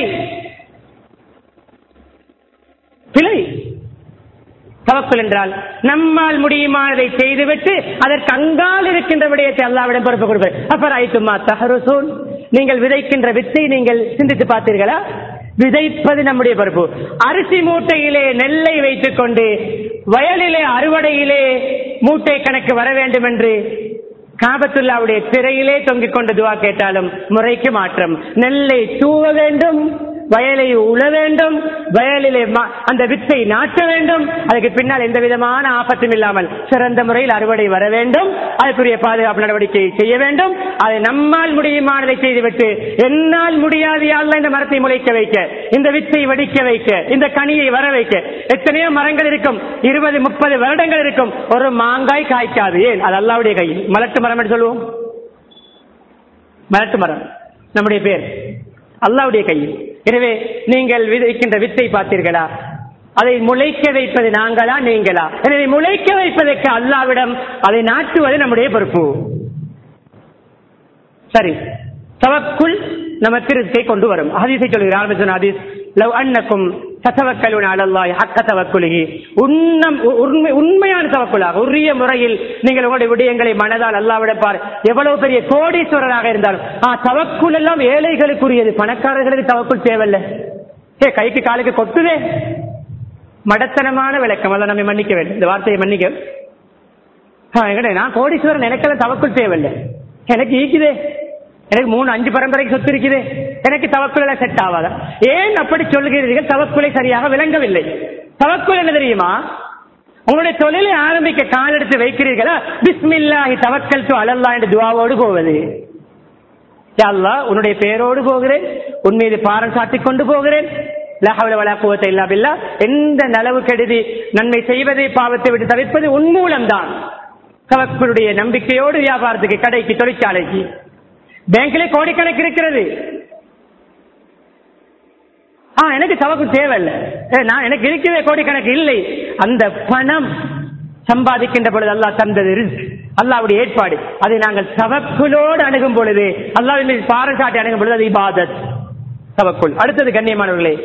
பிழை. தவக்குல் என்றால் நம்மால் முடியுமானதை செய்துவிட்டு அதற்கு அங்கால் இருக்கின்ற விடயத்தை அல்லாஹ்விடம் பொறுப்பு கொடுப்பது. அஃபரைதுமா தஹருசூன், நீங்கள் விதைக்கின்ற வித்தை நீங்கள் சிந்தித்து பார்த்தீர்களா? விதைப்பது நம்முடைய பொறுப்பு. அரிசி மூட்டையிலே நெல்லை வைத்துக் கொண்டு வயலிலே அறுவடையிலே மூட்டை கணக்கு வர வேண்டும் என்று காபத்துல்லாவுடைய திரையிலே தொங்கிக் கொண்டு துவா கேட்டாலும் முறைக்கு மாற்றம். நெல்லை தூவ வேண்டும், வயலை உழ வேண்டும், வயலிலே அந்த வித்தை நாட்ட வேண்டும், அதுக்கு பின்னால் எந்த விதமான ஆபத்தும் இல்லாமல் சிறந்த முறையில் அறுவடை வர வேண்டும், அதுக்குரிய பாதுகாப்பு நடவடிக்கை செய்ய வேண்டும். அதை நம்மால் முடியுமானதை செய்துவிட்டு என்னால் முடியாது யாழ்லா இந்த மரத்தை முளைக்க வைக்க, இந்த வித்தை வடிக்க வைக்க, இந்த கனியை வர வைக்க. எத்தனையோ மரங்கள் இருக்கும், இருபது முப்பது வருடங்கள் இருக்கும், ஒரு மாங்காய் காய்க்காது. ஏன்? அது அல்லாஹ்வுடைய கையில். மலட்டு மரம் என்று சொல்லுவோம், மலட்டு மரம் நம்முடைய பேர் அல்லாஹ்வுடைய கையில். எனவே நீங்கள் விதைக்கின்ற வித்தை பார்த்தீர்களா? அதை முளைக்க வைப்பது நாங்களா நீங்களா? எனவே முளைக்க வைப்பதற்கு அல்லாஹ்விடம் அதை நாட்டுவது நம்முடைய பொறுப்பு. சரி, தவக்குல் நமக்கு ரிஸ்கை கொண்டு வரும். ஹதீஸை சொல்கிறார், ஹதீஸ் லவ் அன்னக்கும் ததவக்கலுன அலல்லாஹி ஹக்க தவக்குலிஹி, உண்மையான தவக்குலாக உரிய முறையில் நீங்கள் உங்களுடைய விடயங்களை மனதால் அல்லாஹ்விடம் பார். எவ்வளவு பெரிய கோடீஸ்வரராக இருந்தாலும் தவக்குல் எல்லாம் ஏழைகளுக்குரியது, பணக்காரர்களுக்கு தவக்குல் தேவையில்லை. ஏ கைக்கு காலுக்கு கொத்துதே, மடத்தனமான விளக்கம். அதை நம்ம மன்னிக்க வேண்டும், இந்த வார்த்தையை மன்னிக்க. நான் கோடீஸ்வரன், எனக்கெல்லாம் தவக்குள் தேவையில்லை, எனக்கு ஈக்குதே, எனக்கு மூணு அஞ்சு பரம்பரைக்கு சொத்து இருக்குது, எனக்கு தவக்குள் எல்லாம் செட் ஆகாத. ஏன் அப்படி சொல்கிறீர்கள்? தவக்குலை சரியாக விளங்கவில்லை. தவக்குல் என்ன தெரியுமா? உங்களுடைய தொழிலை ஆரம்பிக்க கால் எடுத்து வைக்கிறீர்களா, பிஸ்மில்லாஹி தவக்கல்து அலல்லாஹ் என்ற துஆவோடு போவது. யா அல்லாஹ், உன்னுடைய பேரோடு போகிறேன், உன் மீது பாரம் சாட்டிக் கொண்டு போகிறேன், லா ஹவ்ல வலா குவத்த இல்லா பில்லாஹ். எந்த நலவு கெடுதி நன்மை செய்வதை பாவத்தை விட்டு தவிர்ப்பது உன் மூலம்தான். தவக்குலுடைய நம்பிக்கையோடு வியாபாரத்துக்கு, கடைக்கு, தொழிற்சாலைக்கு, பேங்கிலே கோடிக்கணக்கு இருக்கிறது. ஆ எனக்கு தவக்கு தேவையில்லை, நான் எனக்கு இருக்கிற கோடிக்கணக்கு இல்லை. அந்த பணம் சம்பாதிக்கின்ற பொழுது அல்லாஹ் தந்தது ரிஸ்க், அல்லாஹ்வுடைய ஏற்பாடு. அதை நாங்கள் தவக்குலோடு அணுகும் பொழுது, அல்லாஹ்வின் மீது பாரம் சாட்டி அணுகும் பொழுது அது இபாதத், தவக்குல். அடுத்தது கண்ணியமானவர்களே,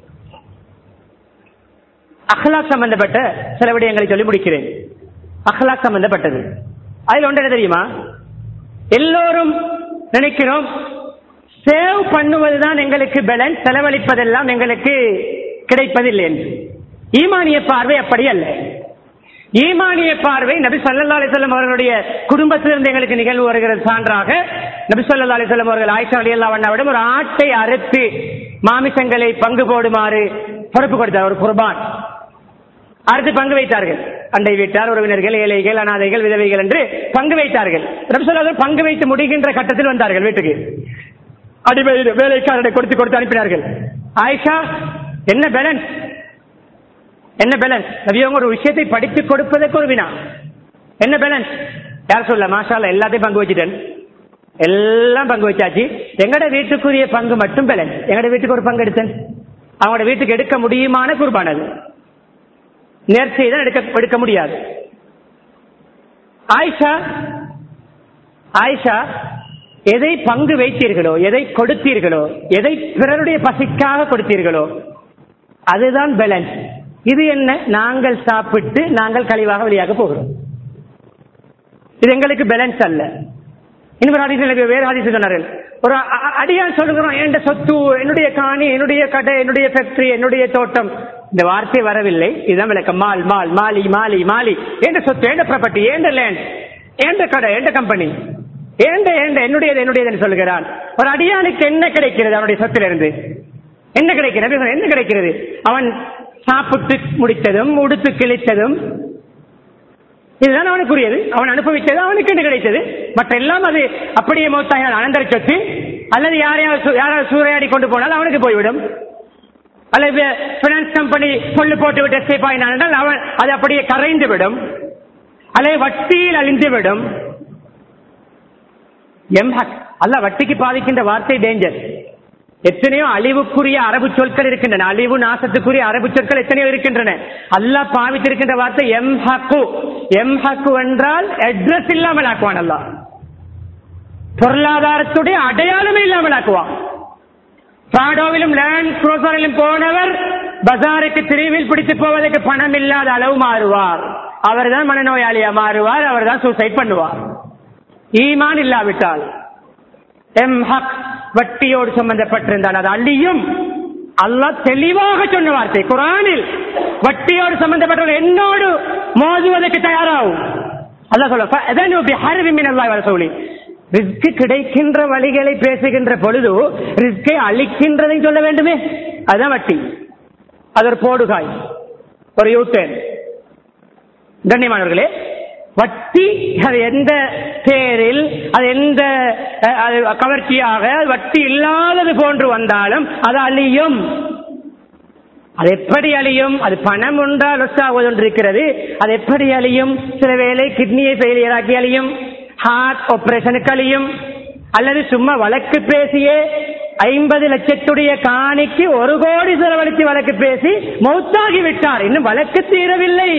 அஹ்லாக் சம்பந்தப்பட்ட சில விடயங்களை சொல்லி முடிக்கிறேன். அஹ்லாக் சம்பந்தப்பட்டது. அதில் ஒன்று என்ன தெரியுமா? எல்லோரும் நினைக்கிறோம் சேவ் பண்ணுவதுதான் எங்களுக்கு பேலன்ஸ், செலவழிப்பதெல்லாம் எங்களுக்கு கிடைப்பதில்லை என்று. ஈமானிய பார்வை அப்படி அல்ல. ஈமானிய பார்வை நபி ஸல்லல்லாஹு அலைஹி வஸல்லம் அவர்களுடைய குடும்பத்திலிருந்து எங்களுக்கு நிகழ்வு வருகிறது சான்றாக. நபி ஸல்லல்லாஹு அலைஹி வஸல்லம் அவர்கள் ஆயிஷா ரலியல்லாஹு அன்ஹாவிடம் ஒரு ஆட்டை அறுத்து மாமிசங்களை பங்கு போடுமாறு பொறுப்பு கொடுத்தார். ஒரு குர்பான் அறுத்து பங்கு வைத்தார்கள். அண்டை வீட்டார், உறவினர்கள், ஏழைகள், அனாதைகள், விதவைகள் என்று பங்கு வைத்தார்கள். நபி ஸல்லல்லாஹு அலைஹி வஸல்லம் பங்கு வைத்து முடிகின்ற கட்டத்தில் வந்தார்கள் வீட்டுக்கு. அடிமை வேலைக்காரரை கொடுத்து கொடுத்து அனுப்பினார்கள். ஆயிஷா, என்ன பேலன்ஸ், என்ன பேலன்ஸ்? நபியவங்க ஒரு விஷயத்தை படித்துக் கொடுப்பதற்கு ஒரு வினா, என்ன பேலன்ஸ்? யார் சொல்ல? மாஷா அல்லாஹ், எல்லாத்தையும் பங்கு வச்சுட்டேன், எல்லாம் பங்கு வச்சாச்சு, எங்கட வீட்டுக்குரிய பங்கு மட்டும் பேலன்ஸ். எங்கட வீட்டுக்கு ஒரு பங்கு எடுத்தேன், அவங்களோட வீட்டுக்கு எடுக்க முடியுமான குர்பான், அது நேர்ச்சியை தான் எடுக்க எடுக்க முடியாது. ஆயிஷா ஆயிஷா எதை பங்கு வைத்தீர்களோ, எதை கொடுத்தீர்களோ, எதை பிறருடைய பசிக்காக கொடுத்தீர்களோ அதுதான் பேலன்ஸ். இது என்ன? நாங்கள் சாப்பிட்டு நாங்கள் கழிவாக வெளியாக போகிறோம், இது எங்களுக்கு பேலன்ஸ் அல்ல. இன்னொரு ஹதீஸில் வேறு ஹதீஸ் சொன்னார்கள், ஒரு அடியான் சொல்லுகிறோம், என் சொத்து, என்னுடைய காணி, என்னுடைய கடை, என்னுடைய ஃபேக்டரி, என்னுடைய தோட்டம், இந்த வார்த்தை வரவில்லை. இதுதான் விளக்கம். மால் மால் மாலி மாலி மாலி, என்ற சொத்து, என்ற ப்ராப்பர்ட்டி, என்ற லேண்ட், என்ற கடை, என்ற கம்பெனி, ஏண்ட ஏண்ட என்னுடையது என்னுடையது சொல்கிறான். ஒரு அடியானுக்கு என்ன கிடைக்கிறது? அவனுடைய சொத்திலிருந்து என்ன கிடைக்கிறது? என்ன கிடைக்கிறது? அவன் சாப்பிட்டு முடித்ததும், உடுத்து கிழித்ததும், இதுதான் அவனுக்குரியது. அவன் அனுபவித்தது அவனுக்கு என்ன கிடைத்தது? மற்ற எல்லாம் அது அப்படியே மௌத்தாக அனந்தர சொத்து, அல்லது யாரையாவது யாராவது சூறையாடி கொண்டு போனால் அவனுக்கு போய்விடும், அல்லது பினான்ஸ் கம்பெனி கொள்ளு போட்டு விட்டு எஸ்கேப் ஆகினால் அவன் அது அப்படியே கரைந்து விடும், அல்லது வட்டியில் அழிந்து விடும். அல்ல, வட்டிக்கு பாதிக்கின்ற வார்த்தை டேஞ்சர். எத்தனையோ அழிவுக்குரிய அரபு சொற்கள் இருக்கின்றன, அழிவு நாசத்துக்குரிய அரபு சொற்கள் எத்தனையோ இருக்கின்றன. அல்லாஹ் பாவித்திருக்கின்ற வார்த்தை எம்ஹக்கு. எம்ஹக்கு என்றால் அட்ரஸ் இல்லாமல் ஆக்குவான். அல்லாஹ் பொருளாதாரத்துடைய அடையாளமே இல்லாமல் ஆக்குவான். பிராடோவிலும் லேண்ட் குரூசரிலும் போனவர் பஜாருக்கு திருவில் பிடித்து போவதற்கு பணம் இல்லாத அளவு மாறுவார். அவர் தான் மனநோயாளியா மாறுவார், அவர் தான் சூசைட் பண்ணுவார். ஈமான் இல்லாவிட்டால் எம்ஹக் வட்டியோடு சம்பந்தப்பட்டிருந்தால் அது அழியும். அல்லாஹ் தெளிவாக சொன்ன வார்த்தை குர்ஆனில். வட்டியோடு சம்பந்தப்பட்ட என்னோடு மோதுவதற்கு தயாராகும். அல்லாஹ் சொல்ல ரிஸ்க் கிடைக்கின்ற வழிகளை பேசுகின்ற பொழுது ரிஸ்கை அளிக்கின்றதை சொல்ல வேண்டுமே, அதுதான் வட்டி. அது ஒரு போடுகாய், ஒரு யூட்டர்ன். கண்ணியமானவர்களே, வட்டி அது எந்த பேரில், அது எந்த கவர்ச்சியாக வட்டி இல்லாதது போன்று வந்தாலும் அது அழியும். அது எப்படி அழியும்? அது பணம் ஒன்றா லொஸ் ஆகுவது ஒன்று இருக்கிறது. அது எப்படி அழியும்? சில வேளை கிட்னியை ஃபெயிலியர் ஆக்கி அழியும், ஹார்ட் ஆபரேஷனுக்கு அழியும், அல்லது சும்மா வழக்கு பேசியே ஐம்பது லட்சத்துடைய காணிக்கு ஒரு கோடி செலவழித்து வழக்கு பேசி மௌத்தாகி விட்டார், இன்னும் வழக்கு தீரவில்லை.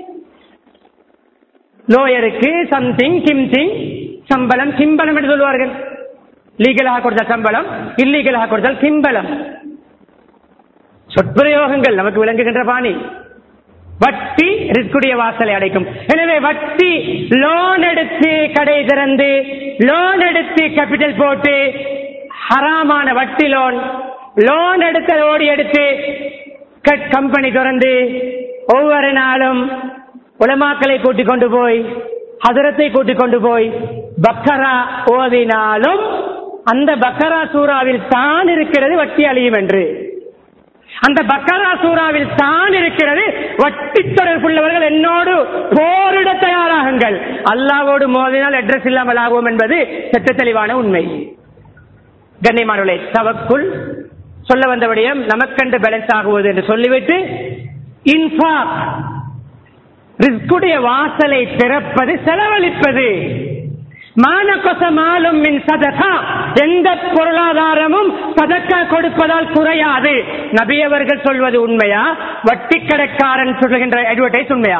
லோயருக்கு சம்திங் கிம்திங் சம்பளம், கிம்பளம் என்று சொல்வார்கள். லீகலாக கொடுத்தால் சம்பளம், இல்லீகலாக கொடுத்தால் கிம்பளம். சொற்பிரயோகங்கள் நமக்கு விளங்குகின்ற பாணி. வட்டி ரிஸ்குடைய வாசலை அடைக்கும். எனவே வட்டி லோன் எடுத்து கடை திறந்து, லோன் எடுத்து கேபிட்டல் போட்டு, ஹராமான வட்டி லோன், லோன் எடுத்து ஓடி எடுத்து கம்பெனி திறந்து ஒவ்வொரு நாளும் உலமாக்களை கூட்டிக் கொண்டு போய் ஹதரத்தை கூட்டிக் கொண்டு போய் பக்கரா ஓதினாலும் அந்த பக்கரா சூறாவில் தான் இருக்கிறது வட்டி அழியும் என்று. அந்த பக்கரா சூறாவில் தான் இருக்கிறது வட்டி தொடர்புள்ளவர்கள் என்னோடு போரிட தயாராகுங்கள், அல்லாவோடு மோதினால் அட்ரஸ் இல்லாமல் ஆகும் என்பது சட்ட தெளிவான உண்மை. கண்ணியமானவர்களே, தவக்குள் சொல்ல வந்த விடயம் நமக்கென்று பேலன்ஸ் ஆகுவது என்று சொல்லிவிட்டு இன்ஃபாக் ரிஸ்குடைய வாசலை திறப்பது, செலவழிப்பது. மானகொசமாலும் மின் சதகா, எந்த பொருளாதாரமும் சதக்கா கொடுப்பதால் குறையாது. நபி அவர்கள் சொல்வது உண்மையா? வட்டி கடைக்காரன் சொல்லுகின்ற அட்வர்டைஸ் உண்மையா?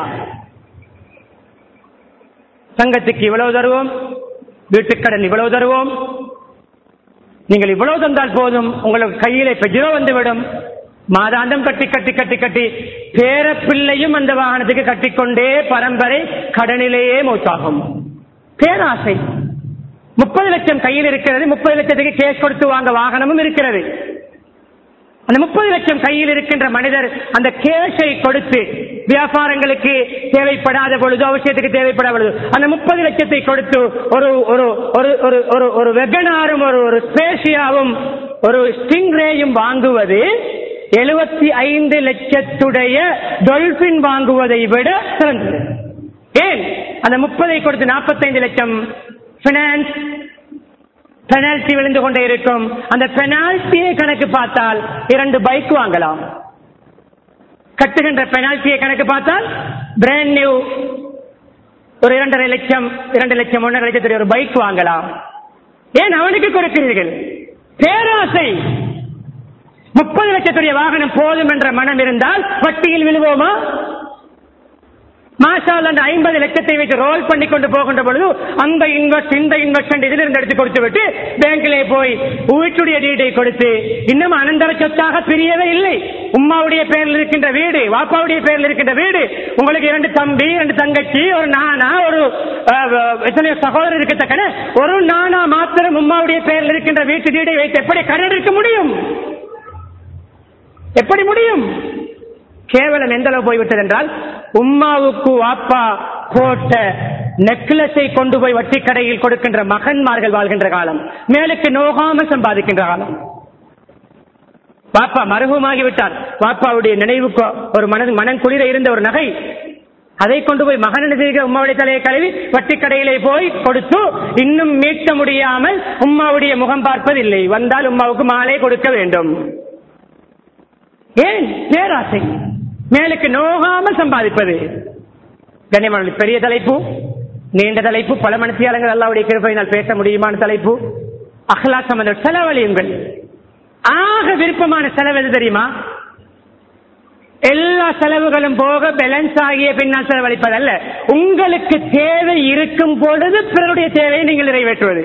சங்கத்துக்கு இவ்வளவு தருவோம், வீட்டுக்கடன் இவ்வளவு தருவோம், நீங்கள் இவ்வளவு தந்தால் போதும், உங்களுக்கு கையிலே பெஜிரோ வந்துவிடும். மாதாந்தம் கட்டி கட்டி கட்டி கட்டி பேர பிள்ளையும் அந்த வாகனத்துக்கு கட்டிக்கொண்டே பரம்பரை கடனிலேயே மூச்சாகும். பேராசை. முப்பது லட்சம் கையில் இருக்கிறது, முப்பது லட்சத்துக்கு கேஷ் கொடுத்து வாங்க வாகனமும் இருக்கிறது. அந்த முப்பது லட்சம் கையில் இருக்கின்ற மனிதர் அந்த கேஷை கொடுத்து வியாபாரங்களுக்கு தேவைப்படாத பொழுது, அவசியத்துக்கு தேவைப்படாத பொழுது அந்த முப்பது லட்சத்தை கொடுத்து ஒரு ஒரு ஒரு வெகனாரும் ஒரு ஒரு ஸ்பேஷியாவும் ஒரு ஸ்டிங்ரேயும் வாங்குவது எழுபத்தி ஐந்து லட்சத்துடைய டொல்பின் வாங்குவதை விட சிறந்தது. ஏன்? அந்த முப்பதை கொடுத்து நாற்பத்தைந்து லட்சம் பினான்ஸ் பெனால்டி விழுந்து கொண்டே இருக்கும். அந்த பெனால்டியை கணக்கு பார்த்தால் இரண்டு பைக் வாங்கலாம். கட்டுகின்ற பெனால்டியை கணக்கு பார்த்தால் பிராண்ட் நியூ ஒரு இரண்டரை லட்சம் இரண்டு லட்சம் ஒன்றரை லட்சத்துடைய ஒரு பைக் வாங்கலாம். ஏன் அவனுக்கு கொடுக்கிறீர்கள்? பேராசை. முப்பது லட்சத்துடைய வாகனம் போதும் என்ற மனம் இருந்தால் வட்டியில் விழுவோமா? மாஷால் அந்த ஐம்பது லட்சத்தை வைத்து ரோல் பண்ணி கொண்டு போகின்ற பொழுது அந்த இன்வெஸ்ட் இந்த இன்வெஸ்ட்மெண்ட் இதிலிருந்து எடுத்து கொடுத்து விட்டு பேங்கிலே போய் வீட்டுடைய டீட்டை கொடுத்து இன்னும் அனந்தர சொத்தாக பிரியவே இல்லை. உம்மாவுடைய பெயரில் இருக்கின்ற வீடு, வாப்பாவுடைய பெயரில் இருக்கின்ற வீடு, உங்களுக்கு இரண்டு தம்பி, இரண்டு தங்கச்சி, ஒரு நானா, ஒரு எத்தனையோ சகோதரர் இருக்கத்தக்கன ஒரு நானா மாத்திரம் உம்மாவுடைய பெயரில் இருக்கின்ற வீட்டு டீடை வைத்து எப்படி கடன் எடுக்க முடியும்? எப்படி முடியும்? கேவலம் எந்த அளவு போய்விட்டது என்றால், உம்மாவுக்கு வாப்பா போட்ட நெக்லஸை கொண்டு போய் வட்டி கடையில் கொடுக்கின்ற மகன்மார்கள் வாழ்கின்ற காலம், மேலுக்கு நோகாமல் சம்பாதிக்கின்ற காலம். வாப்பா மருகமாகிவிட்டார், வாப்பாவுடைய நினைவுக்கு ஒரு மன மனம் குளிர இருந்த ஒரு நகை, அதை கொண்டு போய் மகனுடைய உம்மாவுடைய தலையை கழுவி வட்டி கடையிலே போய் கொடுத்து இன்னும் மீட்க முடியாமல் உம்மாவுடைய முகம் பார்ப்பதில்லை. வந்தால் உம்மாவுக்கு மாலை கொடுக்க வேண்டும். ஏன்? பேராசை. மேலுக்கு நோகாமல் சம்பாதிப்பது. கண்ணியமான பெரிய தலைப்பு, நீண்ட தலைப்பு, பல மனசியாளர்கள் அல்லாஹ்வுடைய கிருபையினால் பேச முடியுமான தலைப்பு. அஹ்லாக் சம்பந்த செலவழியுங்கள். ஆக விருப்பமான செலவு எது தெரியுமா? எல்லா செலவுகளும் போக பேலன்ஸ் ஆகிய பின்னால் செலவழிப்பதல்ல, உங்களுக்கு தேவை இருக்கும் பொழுது பிறருடைய தேவையை நீங்கள் நிறைவேற்றுவது.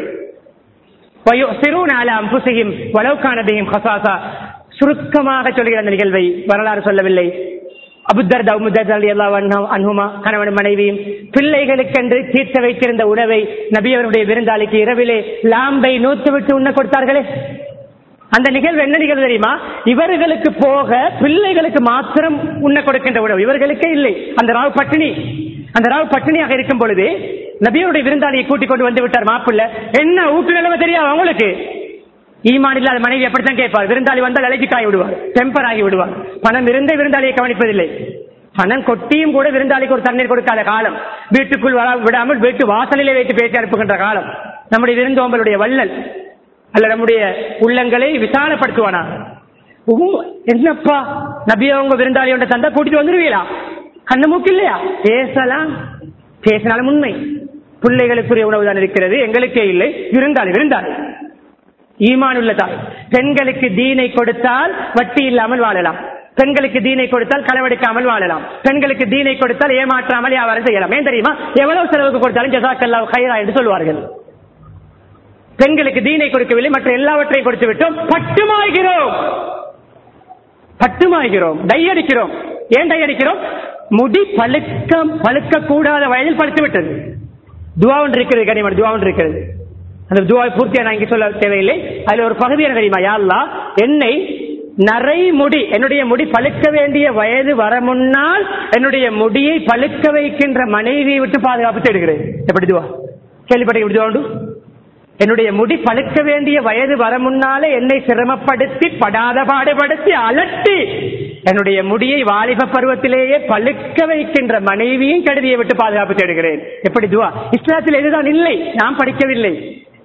சுருக்கமாக சொல்கிற அந்த நிகழ்வை வரலாறு சொல்லவில்லை. அபூதர் அன்ஹுமா கணவன் மனைவியும் பிள்ளைகளுக்கென்று தீர்த்த வைத்திருந்த உணவை நபி அவருடைய விருந்தாளிக்கு இரவிலே லாம்பை நூத்து விட்டு உண்ண கொடுத்தார்களே, அந்த நிகழ்வு என்ன நிகழ்வு தெரியுமா? இவர்களுக்கு போக பிள்ளைகளுக்கு மாத்திரம் உண்ண கொடுக்கின்ற உணவு, இவர்களுக்கே இல்லை. அந்த ராவ் பட்டினி, அந்த ராவ் பட்டினியாக இருக்கும் பொழுது நபியருடைய விருந்தாளியை கூட்டிக் கொண்டு வந்து விட்டார் மாப்பிள்ள. என்ன ஊட்டு நிலைமை தெரியாது அவங்களுக்கு? ஈமான் இல்லாத மனைவி அப்படித்தான் கேட்பார். விருந்தாளி வந்தால் அலைக்கு ஆகி விடுவார், டெம்பர் ஆகி விடுவார். பணம் இருந்த விருந்தாளியை கவனிப்பதில்லை. பணம் கொட்டியும் கூட விருந்தாளிக்கு ஒரு தண்ணீர் கொடுக்காத காலம், வீட்டுக்குள் விடாமல் வீட்டு வாசலிலே வைத்து பேசி அனுப்புகின்ற காலம். நம்முடைய விருந்தோம்பலுடைய வள்ளல் அல்ல நம்முடைய உள்ளங்களை விசாலப்படுத்துவானா? என்னப்பா நபி அவங்க விருந்தாளியோட தந்தா கூட்டிட்டு வந்துருவீங்களா? கண்ணு மூக்கு இல்லையா? பேசலாம், பேசினாலும் உண்மை. பிள்ளைகளுக்குரிய உணவுதான் இருக்கிறது, எங்களுக்கே இல்லை. விருந்தாளி விருந்தாளி ஈமான் உள்ள தாய். பெண்களுக்கு தீனை கொடுத்தால் வட்டி இல்லாமல் வாழலாம், பெண்களுக்கு தீனை கொடுத்தால் களவெடுக்காமல் வாழலாம், பெண்களுக்கு தீனை கொடுத்தால் ஏமாற்றாமல் வியாபாரம் செய்யலாம். ஏன் தெரியுமா? எவ்வளவு செலவுக்கு கொடுத்தாலும் ஜஸாக்கல்லாஹு கைரா என்று சொல்வார்கள். பெண்களுக்கு தீனை கொடுக்கவில்லை, மற்ற எல்லாவற்றையும் கொடுத்து விட்டோம். பட்டுமாய்கிறோம், பட்டுமாய்கிறோம், டையடிக்கிறோம். ஏன் டையடிக்கிறோம்? முடி பழுக்க பழுக்க கூடாத வயதில் பழுத்து விட்டது. துவா ஒன்று இருக்கிறது, கனிமன் துவா ஒன்று இருக்கிறது. அந்த துவா பூர்த்தியா நான் இங்கே சொல்ல தேவையில்லை. அதுல ஒரு பகுதி என்ன தெரியுமா? யா அல்லாஹ், என்னை நரை முடி, என்னுடைய முடி பழுக்க வேண்டிய வயது வர முன்னால் என்னுடைய முடியை பழுக்க வைக்கின்ற மனைவியை விட்டு பாதுகாப்பு தேடுகிறேன். எப்படி துவா கேள்விப்பட்ட எப்படி துவா? என்னுடைய முடி பழுக்க வேண்டிய வயது வர முன்னாலே என்னை சிரமப்படுத்தி படாத பாடுபடுத்தி அலட்டி என்னுடைய முடியை வாலிப பருவத்திலேயே பழுக்க வைக்கின்ற மனைவியும் கருதியை விட்டு பாதுகாப்பு தேடுகிறேன். எப்படி துவா? இஸ்லாத்தில் எதுதான் இல்லை, நாம் படிக்கவில்லை.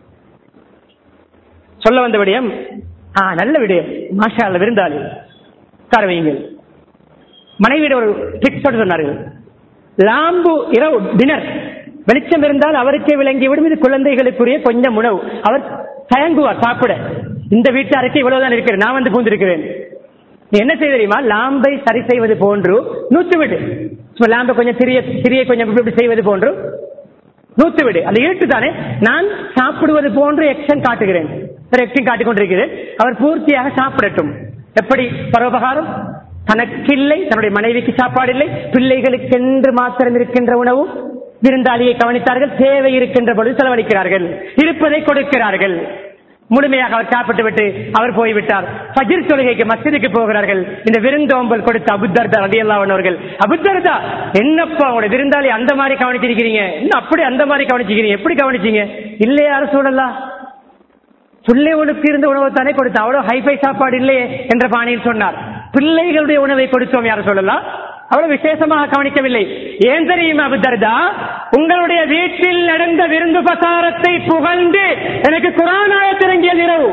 சொல்ல வந்த விடயம் நல்ல விடயம். மாஷா அல்லாஹ், விருந்தாளி காரவையுங்கள். மனைவியிட ஒரு ட்ரிக்ஸ் சொன்னார்கள். லாம்பு இரவு டின்னர் வெளிச்சம் இருந்தால் அவருக்கே விளங்கிவிடும் இது குழந்தைகளுக்குரிய கொஞ்சம் உணவு. அவர் தயங்குவார் சாப்பிட. இந்த வீட்டாருக்கு இவ்வளவுதான் இருக்கிறேன், நான் வந்து பூந்திருக்கிறேன். என்ன செய்ய தெரியுமா? லாம்பை சரி செய்வது போன்று நூத்து விடு. லாம்பை கொஞ்சம் சிறிய சிறிய கொஞ்சம் செய்வது போன்று நூத்து விடு. அது இருட்டு தானே, நான் சாப்பிடுவது போன்று எக்ஷன் காட்டுகிறேன், காட்டிக் கொண்டிருக்கிறேன். அவர் பூர்த்தியாக சாப்பிடட்டும். எப்படி பரோபகாரம்? தனக்கில்லை, தன்னுடைய மனைவிக்கு சாப்பாடு இல்லை, பிள்ளைகளுக்கென்று மாத்திரம் இருக்கின்ற உணவு. விருந்தாளியை கவனித்தார்கள், தேவை இருக்கின்ற பொழுது செலவழிக்கிறார்கள், இருப்பதை கொடுக்கிறார்கள். முழுமையாக அவர் சாப்பிட்டு விட்டு அவர் போய்விட்டார். ஃபஜ்ர் தொழுகைக்கு மஸ்ஜிதுக்கு போகிறார்கள். இந்த விருந்தோம்பல் கொடுத்த அபூதர்தா ரலியல்லாஹு அன்ஹு அவர்கள், அபூதர்தா என்னப்பா உங்களுடைய விருந்தாளி அந்த மாதிரி கவனிச்சிருக்கிறீங்க, இன்னும் அப்படி அந்த மாதிரி கவனிச்சிக்கிறீங்க, எப்படி கவனிச்சீங்க? இல்லையா யாரும் சொல்லலாம், பிள்ளைகளுக்கு இருந்த உணவை தானே கொடுத்தோம், அவ்வளவு ஹைஃபை சாப்பாடு இல்லையே என்ற பாணியில் சொன்னார். பிள்ளைகளுடைய உணவை கொடுத்தோம் யாரும் சொல்லலாம், அவ்வளவு விசேஷமாக கவனிக்கவில்லை. ஏன் தெரியுமா அபூதர்தா? உங்களுடைய வீட்டில் நடந்த விருந்து பசாரத்தை புகழ்ந்து எனக்கு குர்ஆன் ஆயத் இறங்கியது இரவு.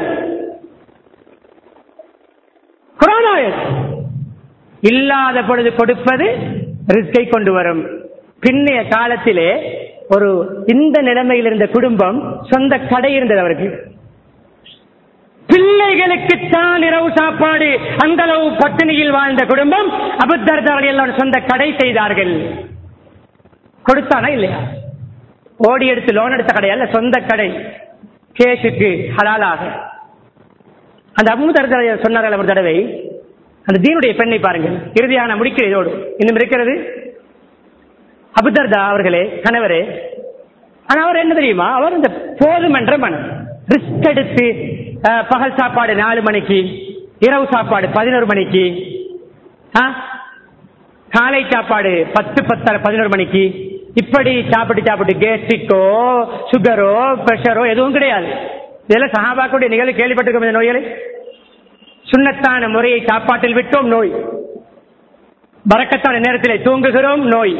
குர்ஆன் ஆயத் இல்லாத பொழுது கொடுப்பது ரிஸ்கை கொண்டு வரும். பின்னைய காலத்திலே ஒரு இந்த நிலைமையில் இருந்த குடும்பம், சொந்த கடை இருந்தது அவருக்கு. பிள்ளைகளுக்கு தான் இரவு சாப்பாடு, அந்த அளவு பட்டினியில் வாழ்ந்த குடும்பம். அபூதர்தா ரலியல்லாஹு சொந்த கடை செய்தார்கள். கொடுத்தானா இல்லையா? ஓடி எடுத்து லோன் எடுத்த கடை அல்ல, சொந்த கடை, கேஷுக்கு ஹலாலாக. அந்த அபூதர்தா சொன்னார்கள் ஒரு தடவை, அந்த தீனுடைய பெண்ணை பாருங்கள். இறுதியாக நான் முடிக்கிற இதோடு இன்னும் இருக்கிறது. அபூதர்தா அவர்களே, கணவரே, ஆனா அவர் என்ன தெரியுமா, அவர் இந்த போதுமன்ற மனம், ரிஸ்க் எடுத்து பகல் சாப்பாடு நாலு மணிக்கு, இரவு சாப்பாடு பதினோரு மணிக்கு, காலை சாப்பாடு பத்து பத்து பதினோரு மணிக்கு, இப்படி சாப்பிட்டு சாப்பிட்டு கேஸ்ட்ரிக்கோ சுகரோ பிரஷரோ எதுவும் கிடையாது. இதெல்லாம் சஹாபாக்களுடைய நிகழ்வு கேள்விப்பட்டிருக்கோம். இந்த நோய்களை சுன்னத்தான முறையை சாப்பாட்டில் விட்டோம் நோய், பரக்கத்தான நேரத்தில் தூங்குகிறோம் நோய்,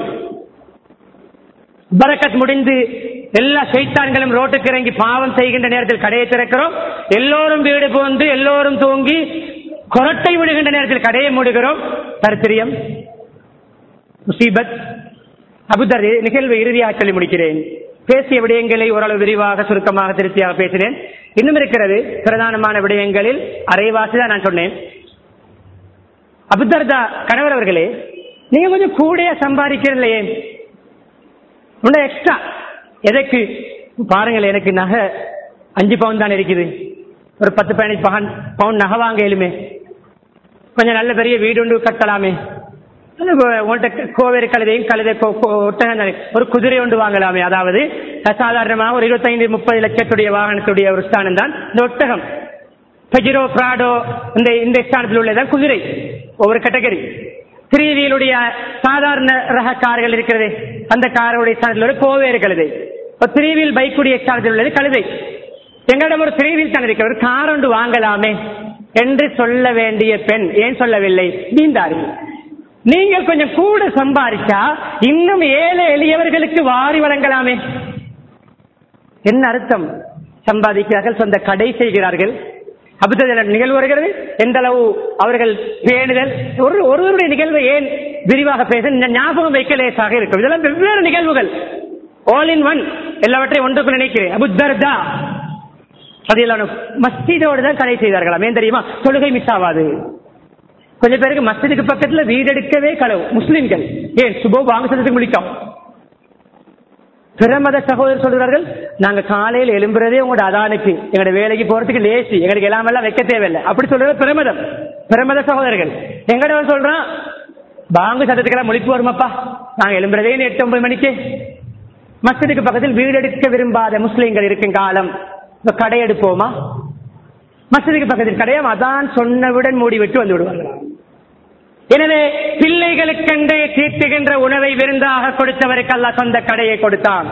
பரக்கத் முடிந்து எல்லா ஷைத்தான்களும் ரோட்டுக்கு இறங்கி பாவம் செய்கின்ற நேரத்தில் கடையை திறக்கிறோம், எல்லோரும் வீடு போந்து எல்லோரும் தூங்கி கொரட்டை விடுகின்ற நேரத்தில் கடையை மூடுகிறோம். தரித்திரியம், முசீபத். அபூதர் நிகழ்வை இறுதியாக சொல்லி முடிக்கிறேன். பேசிய விடயங்களை ஓரளவு விரிவாக சுருக்கமாக திருப்தியாக பேசினேன். இன்னும் இருக்கிறது பிரதானமான விடயங்களில் அரைவாசிதான் நான் சொன்னேன். அபூதர்தா கணவர் அவர்களே, நீங்க கொஞ்சம் கூட சம்பாதிக்கிறீங்களே, எக்ஸ்ட்ரா எதற்கு பாருங்கள், எனக்கு நகை அஞ்சு பவுன் தான் இருக்குது, ஒரு பத்து பதினஞ்சு பவுன் பவுன் நகை வாங்க இயலுமே, கொஞ்சம் நல்ல பெரிய வீடு ஒன்று கட்டலாமே, உங்கள்கிட்ட கோவேறு கழுதையும் கழுதை ஒட்டக ஒரு குதிரை ஒன்று வாங்கலாமே. அதாவது சாதாரணமாக ஒரு இருபத்தைந்து முப்பது லட்சத்துடைய வாகனத்துடைய ஒரு ஸ்தானம் தான் இந்த ஒட்டகம். பெஜிரோ பிராடோ இந்த இந்த ஸ்தானத்தில் உள்ளதான் குதிரை. ஒவ்வொரு கேட்டகரி த்ரீ வீலுடைய சாதாரண ரக கார்கள் இருக்கிறது, அந்த காருடைய ஸ்தானத்தில் உள்ள கோவேறு கழுதை. த்ரீ வீல் பைக்குடைய ஸ்தானத்தில் உள்ளது கழுதை. எங்களிடம் ஒரு த்ரீ வீல் தான் இருக்கிற ஒரு கார் ஒன்று வாங்கலாமே என்று சொல்ல வேண்டிய பெண் ஏன் சொல்லவில்லை? நீந்தார்கள். நீங்கள் கொஞ்சம் கூட சம்பாதிச்சா இன்னும் ஏழை எளியவர்களுக்கு வாரி வழங்கலாமே. என்ன அர்த்தம்? சம்பாதிக்கிறார்கள், சொந்த கடை செய்கிறார்கள். அபூதர்தா நிகழ்வு வருகிறது. எந்த அளவு அவர்கள் பேணுதல், ஒரு ஒருவருடைய நிகழ்வை ஏன் விரிவாக பேச ஞாபகம் வைக்க லேசாக இருக்கும். இதெல்லாம் வெவ்வேறு நிகழ்வுகள், ஆல் இன் ஒன், எல்லாவற்றையும் ஒன்றுக்கு நினைக்கிறேன். அபூதர்தா மஸ்ஜிதோடு தான் கடை செய்தார்களாம். ஏன் தெரியுமா? தொழுகை மிஸ் ஆகாது. கொஞ்சம் பேருக்கு மஸ்ஜிதுக்கு பக்கத்துல வீடு எடுக்கவே களவு முஸ்லிம்கள். ஏன் சுபோ வாங்க சொல்றதுக்கு முடிக்கும். பிரமத சகோதரர் சொல்கிறார்கள், நாங்க காலையில் எழும்புறதே உங்களோட அதானுக்கு, எங்களோட வேலைக்கு போறதுக்கு லேசி, எங்களுக்கு எல்லாம் எல்லாம் வைக்க தேவையில்லை அப்படி சொல்றது பிரமதம். பிரமத சகோதரர்கள் எங்கட சொல்றான், பாங்கு சத்தத்துக்கெல்லாம் முழிப்பு வருமாப்பா, நாங்க எழும்புறதே எட்டு ஒன்பது மணிக்கு. மஸ்ஜிதுக்கு பக்கத்தில் வீடு எடுக்க விரும்பாத முஸ்லிம்கள் இருக்கும் காலம், கடை எடுப்போமா? மஸ்ஜிதுக்கு பக்கத்தில் கடையாம் அதான் சொன்னவுடன் மூடிவிட்டு வந்து விடுவார்களாம். எனவே பிள்ளைகளுக்கென்று தீட்டுகின்ற உணவை விருந்தாக கொடுத்தவருக்கு அல்லாஹ் சொந்த கடையை கொடுத்தான்.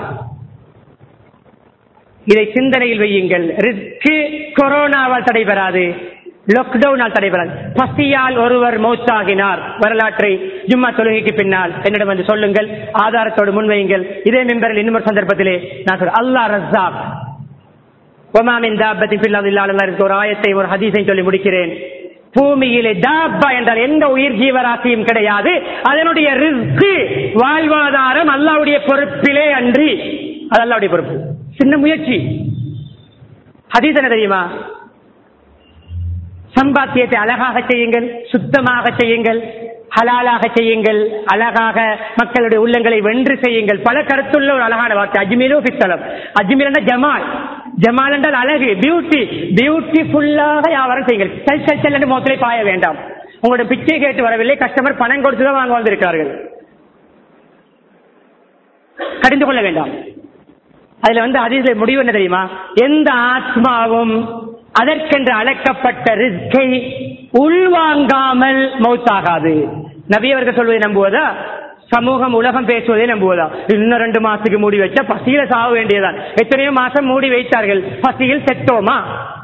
இதை சிந்தனையில் வையுங்கள். ரிஸ்க் கொரோனாவால் தடைபெறாது, லாக்டவுனால் தடைபெறாது. பசியால் ஒருவர் மௌத்தாகினார், வரலாற்றை ஜும்மா தொழுகைக்கு பின்னால் என்னிடம் வந்து சொல்லுங்கள், ஆதாரத்தோடு முன்வையுங்கள். இதே மெம்பரில் இன்னொரு சந்தர்ப்பத்திலே நான் சொல்றேன், அல்லாஹ் ரஸாக் வமா மின் தாபத்தின் ஃபில் அர்தி இல்லா அல்லாஹ் ரிஸ்குஹா, ஒரு ஆயத்தை ஒரு ஹதீஸை சொல்லி முடிக்கிறேன். பூமியிலே தாப்பா என்றால் எந்த உயிர் ஜீவராசியும் கிடையாது. அதனுடைய ரிஸ்க் வாழ்வாதாரம் அல்லாஹ்வுடைய பொறுப்பிலே அன்றி, அது அல்லாஹ்வுடைய பொறுப்பு. சின்ன முயற்சி. ஹதீஸ் என்ன தெரியுமா? சம்பாத்தியத்தை அழகாக செய்யுங்கள், சுத்தமாக செய்யுங்கள், ஹலாலாக செய்யுங்கள், அழகாக மக்களுடைய உள்ளங்களை வென்று செய்யுங்கள். பல கருத்துள்ள ஒரு அழகான வார்த்தை அஜ்மீலு ஃபித்தலம். அஜ்மீல் என்ற ஜமால், ஜமால் என்றால் அழகு, பியூட்டி. பியூட்டிஃபுல்லாக வியாபாரம் செய்யுங்கள். செல் செல் செல் என்று மோத்திரை பாய வேண்டாம். உங்களுடைய பிச்சை கேட்டு வரவில்லை, கஸ்டமர் பணம் கொடுத்துதான் வாங்க வந்திருக்கிறார்கள், கடிந்து கொள்ள வேண்டாம். அதுல வந்து அதில் முடிவு என்ன தெரியுமா? எந்த ஆத்மாவும் அதற்கென்று அழைக்கப்பட்ட ரிஸ்கை உள்வாங்காமல் மௌத்தாகாது. நபி அவர்கள் சொல்வதை நம்புவதா? சமூகம் உலகம் பேசுவதை நம்புவதா? இன்னும் ரெண்டு மாசத்துக்கு மூடி வச்சா பசியில சாக வேண்டியதான். எத்தனையோ மாசம் மூடி வைத்தார்கள், பசியில் செத்தோமா?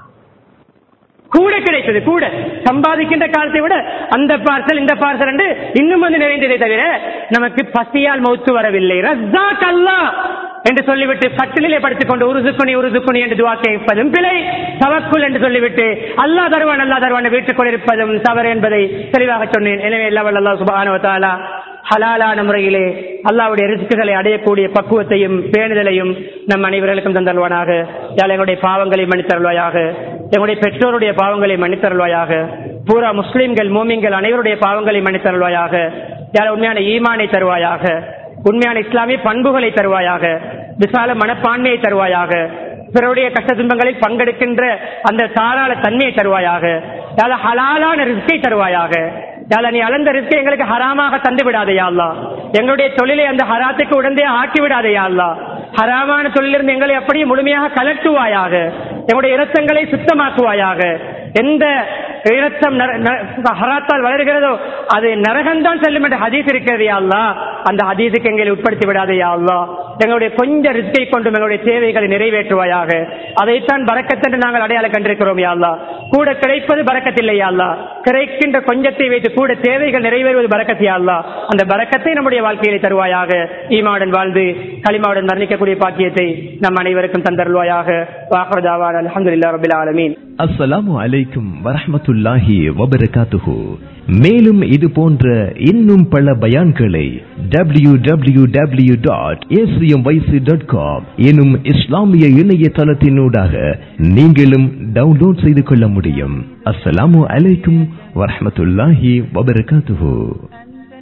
கூட கிடைத்தது, கூட சம்பாதிக்கின்ற காலத்தை விட அந்த பார்சல் இந்த பார்சல் என்று இன்னும் வந்து நிறைந்ததை தவிர நமக்கு பசியால் மௌத்து வரவில்லை. ரஸாக் அல்லாஹ் என்று சொல்லிவிட்டு கட்டிலே படுத்துக் கொண்டு உருசுக்குனி உருசுக்குனி என்று துஆ கேட்பதும் பிழை. தவக்குல் என்று சொல்லிவிட்டு அல்லாஹ் தருவான் அல்லாஹ் தருவான் வீட்டுக் கொண்டிருப்பதும் தவறு என்பதை தெளிவாக சொன்னேன். எனவே எல்லாம் அல்லாஹ் சுப்ஹானஹு வ தஆலா ஹலாலான முறையிலே அல்லாஹ்வுடைய ரிஸ்குகளை அடையக்கூடிய பக்குவத்தையும் பேணுதலையும் நம் அனைவர்களுக்கும் தந்தருவானாக. யாழ் எங்களுடைய பாவங்களை மன்னித்தருள்வாயாக, எங்களுடைய பெற்றோருடைய பாவங்களை மன்னித்தருள்வாயாக, பூரா முஸ்லிம்கள் மூமின்கள் அனைவருடைய பாவங்களை மன்னித்தருள்வாயாக. யாழ் உண்மையான ஈமானை தருவாயாக, உண்மையான இஸ்லாமிய பண்புகளை தருவாயாக, விசால மனப்பான்மையை தருவாயாக, பிறருடைய கஷ்ட துன்பங்களில் பங்கெடுக்கின்ற அந்த தாராள தன்மையை தருவாயாக. யாழ் ஹலாலான ரிஸ்கை தருவாயாக. யாழ் நீ அளந்த ரிஸ்கை எங்களுக்கு ஹராமாக தந்து விடாதையா அல்லாஹ். எங்களுடைய தொழிலை அந்த ஹராத்துக்கு உடனே ஆக்கி விடாதையா அல்லாஹ். ஹராமான தொழிலிருந்து எங்களை அப்படியே முழுமையாக கலட்டுவாயாக. எங்களுடைய இரத்தங்களை சுத்தமாக்குவாயாக. எந்த இரத்தம் ஹராத்தால் வளர்கிறதோ அது நரகம்தான் செல்லும் என்ற ஹதீஸ் இருக்கிறது யா அல்லாஹ். அந்த ஹதீஸுக்கு எங்களை உட்படுத்தி விடாதையா அல்லாஹ். எங்களுடைய கொஞ்ச ரிஸ்கை கொண்டும் எங்களுடைய தேவைகளை நிறைவேற்றுவாயாக. அதைத்தான் பரக்கத் என்று நாங்கள் அடையாளம் கண்டிருக்கிறோம் யா அல்லாஹ். கூட கிடைப்பது பரக்கத்தில்லை யா அல்லாஹ், கிடைக்கின்ற கொஞ்சத்தை வைத்து கூட தேவைகள் நிறைவேறுவது பரக்கத் யா அல்லாஹ். அந்த பரக்கத்தை நம்முடைய வாழ்க்கையிலே தருவாயாக. ஈமாவுடன் வாழ்ந்து கலிமாவுடன் மரணிக்கக்கூடிய பாக்கியத்தை நம் அனைவருக்கும் தந்தருள்வாயாக. வாஹிரு தஅவானா அல்ஹம்துலில்லாஹி ரப்பில் ஆலமீன். அஸ்ஸலாமு அலைக்கும் வரஹ்மத்துல்லாஹி வபரகாத்துஹு. மேலும் இது போன்ற இன்னும் பல பயான்களை W W W dot ACM YC dot com எனும் இஸ்லாமிய இணையதளத்தினூடாக நீங்களும் டவுன்லோட் செய்து கொள்ள முடியும். அஸ்ஸலாமு அலைக்கும் வரஹ்மத்துல்லாஹி வபரகாத்துஹு.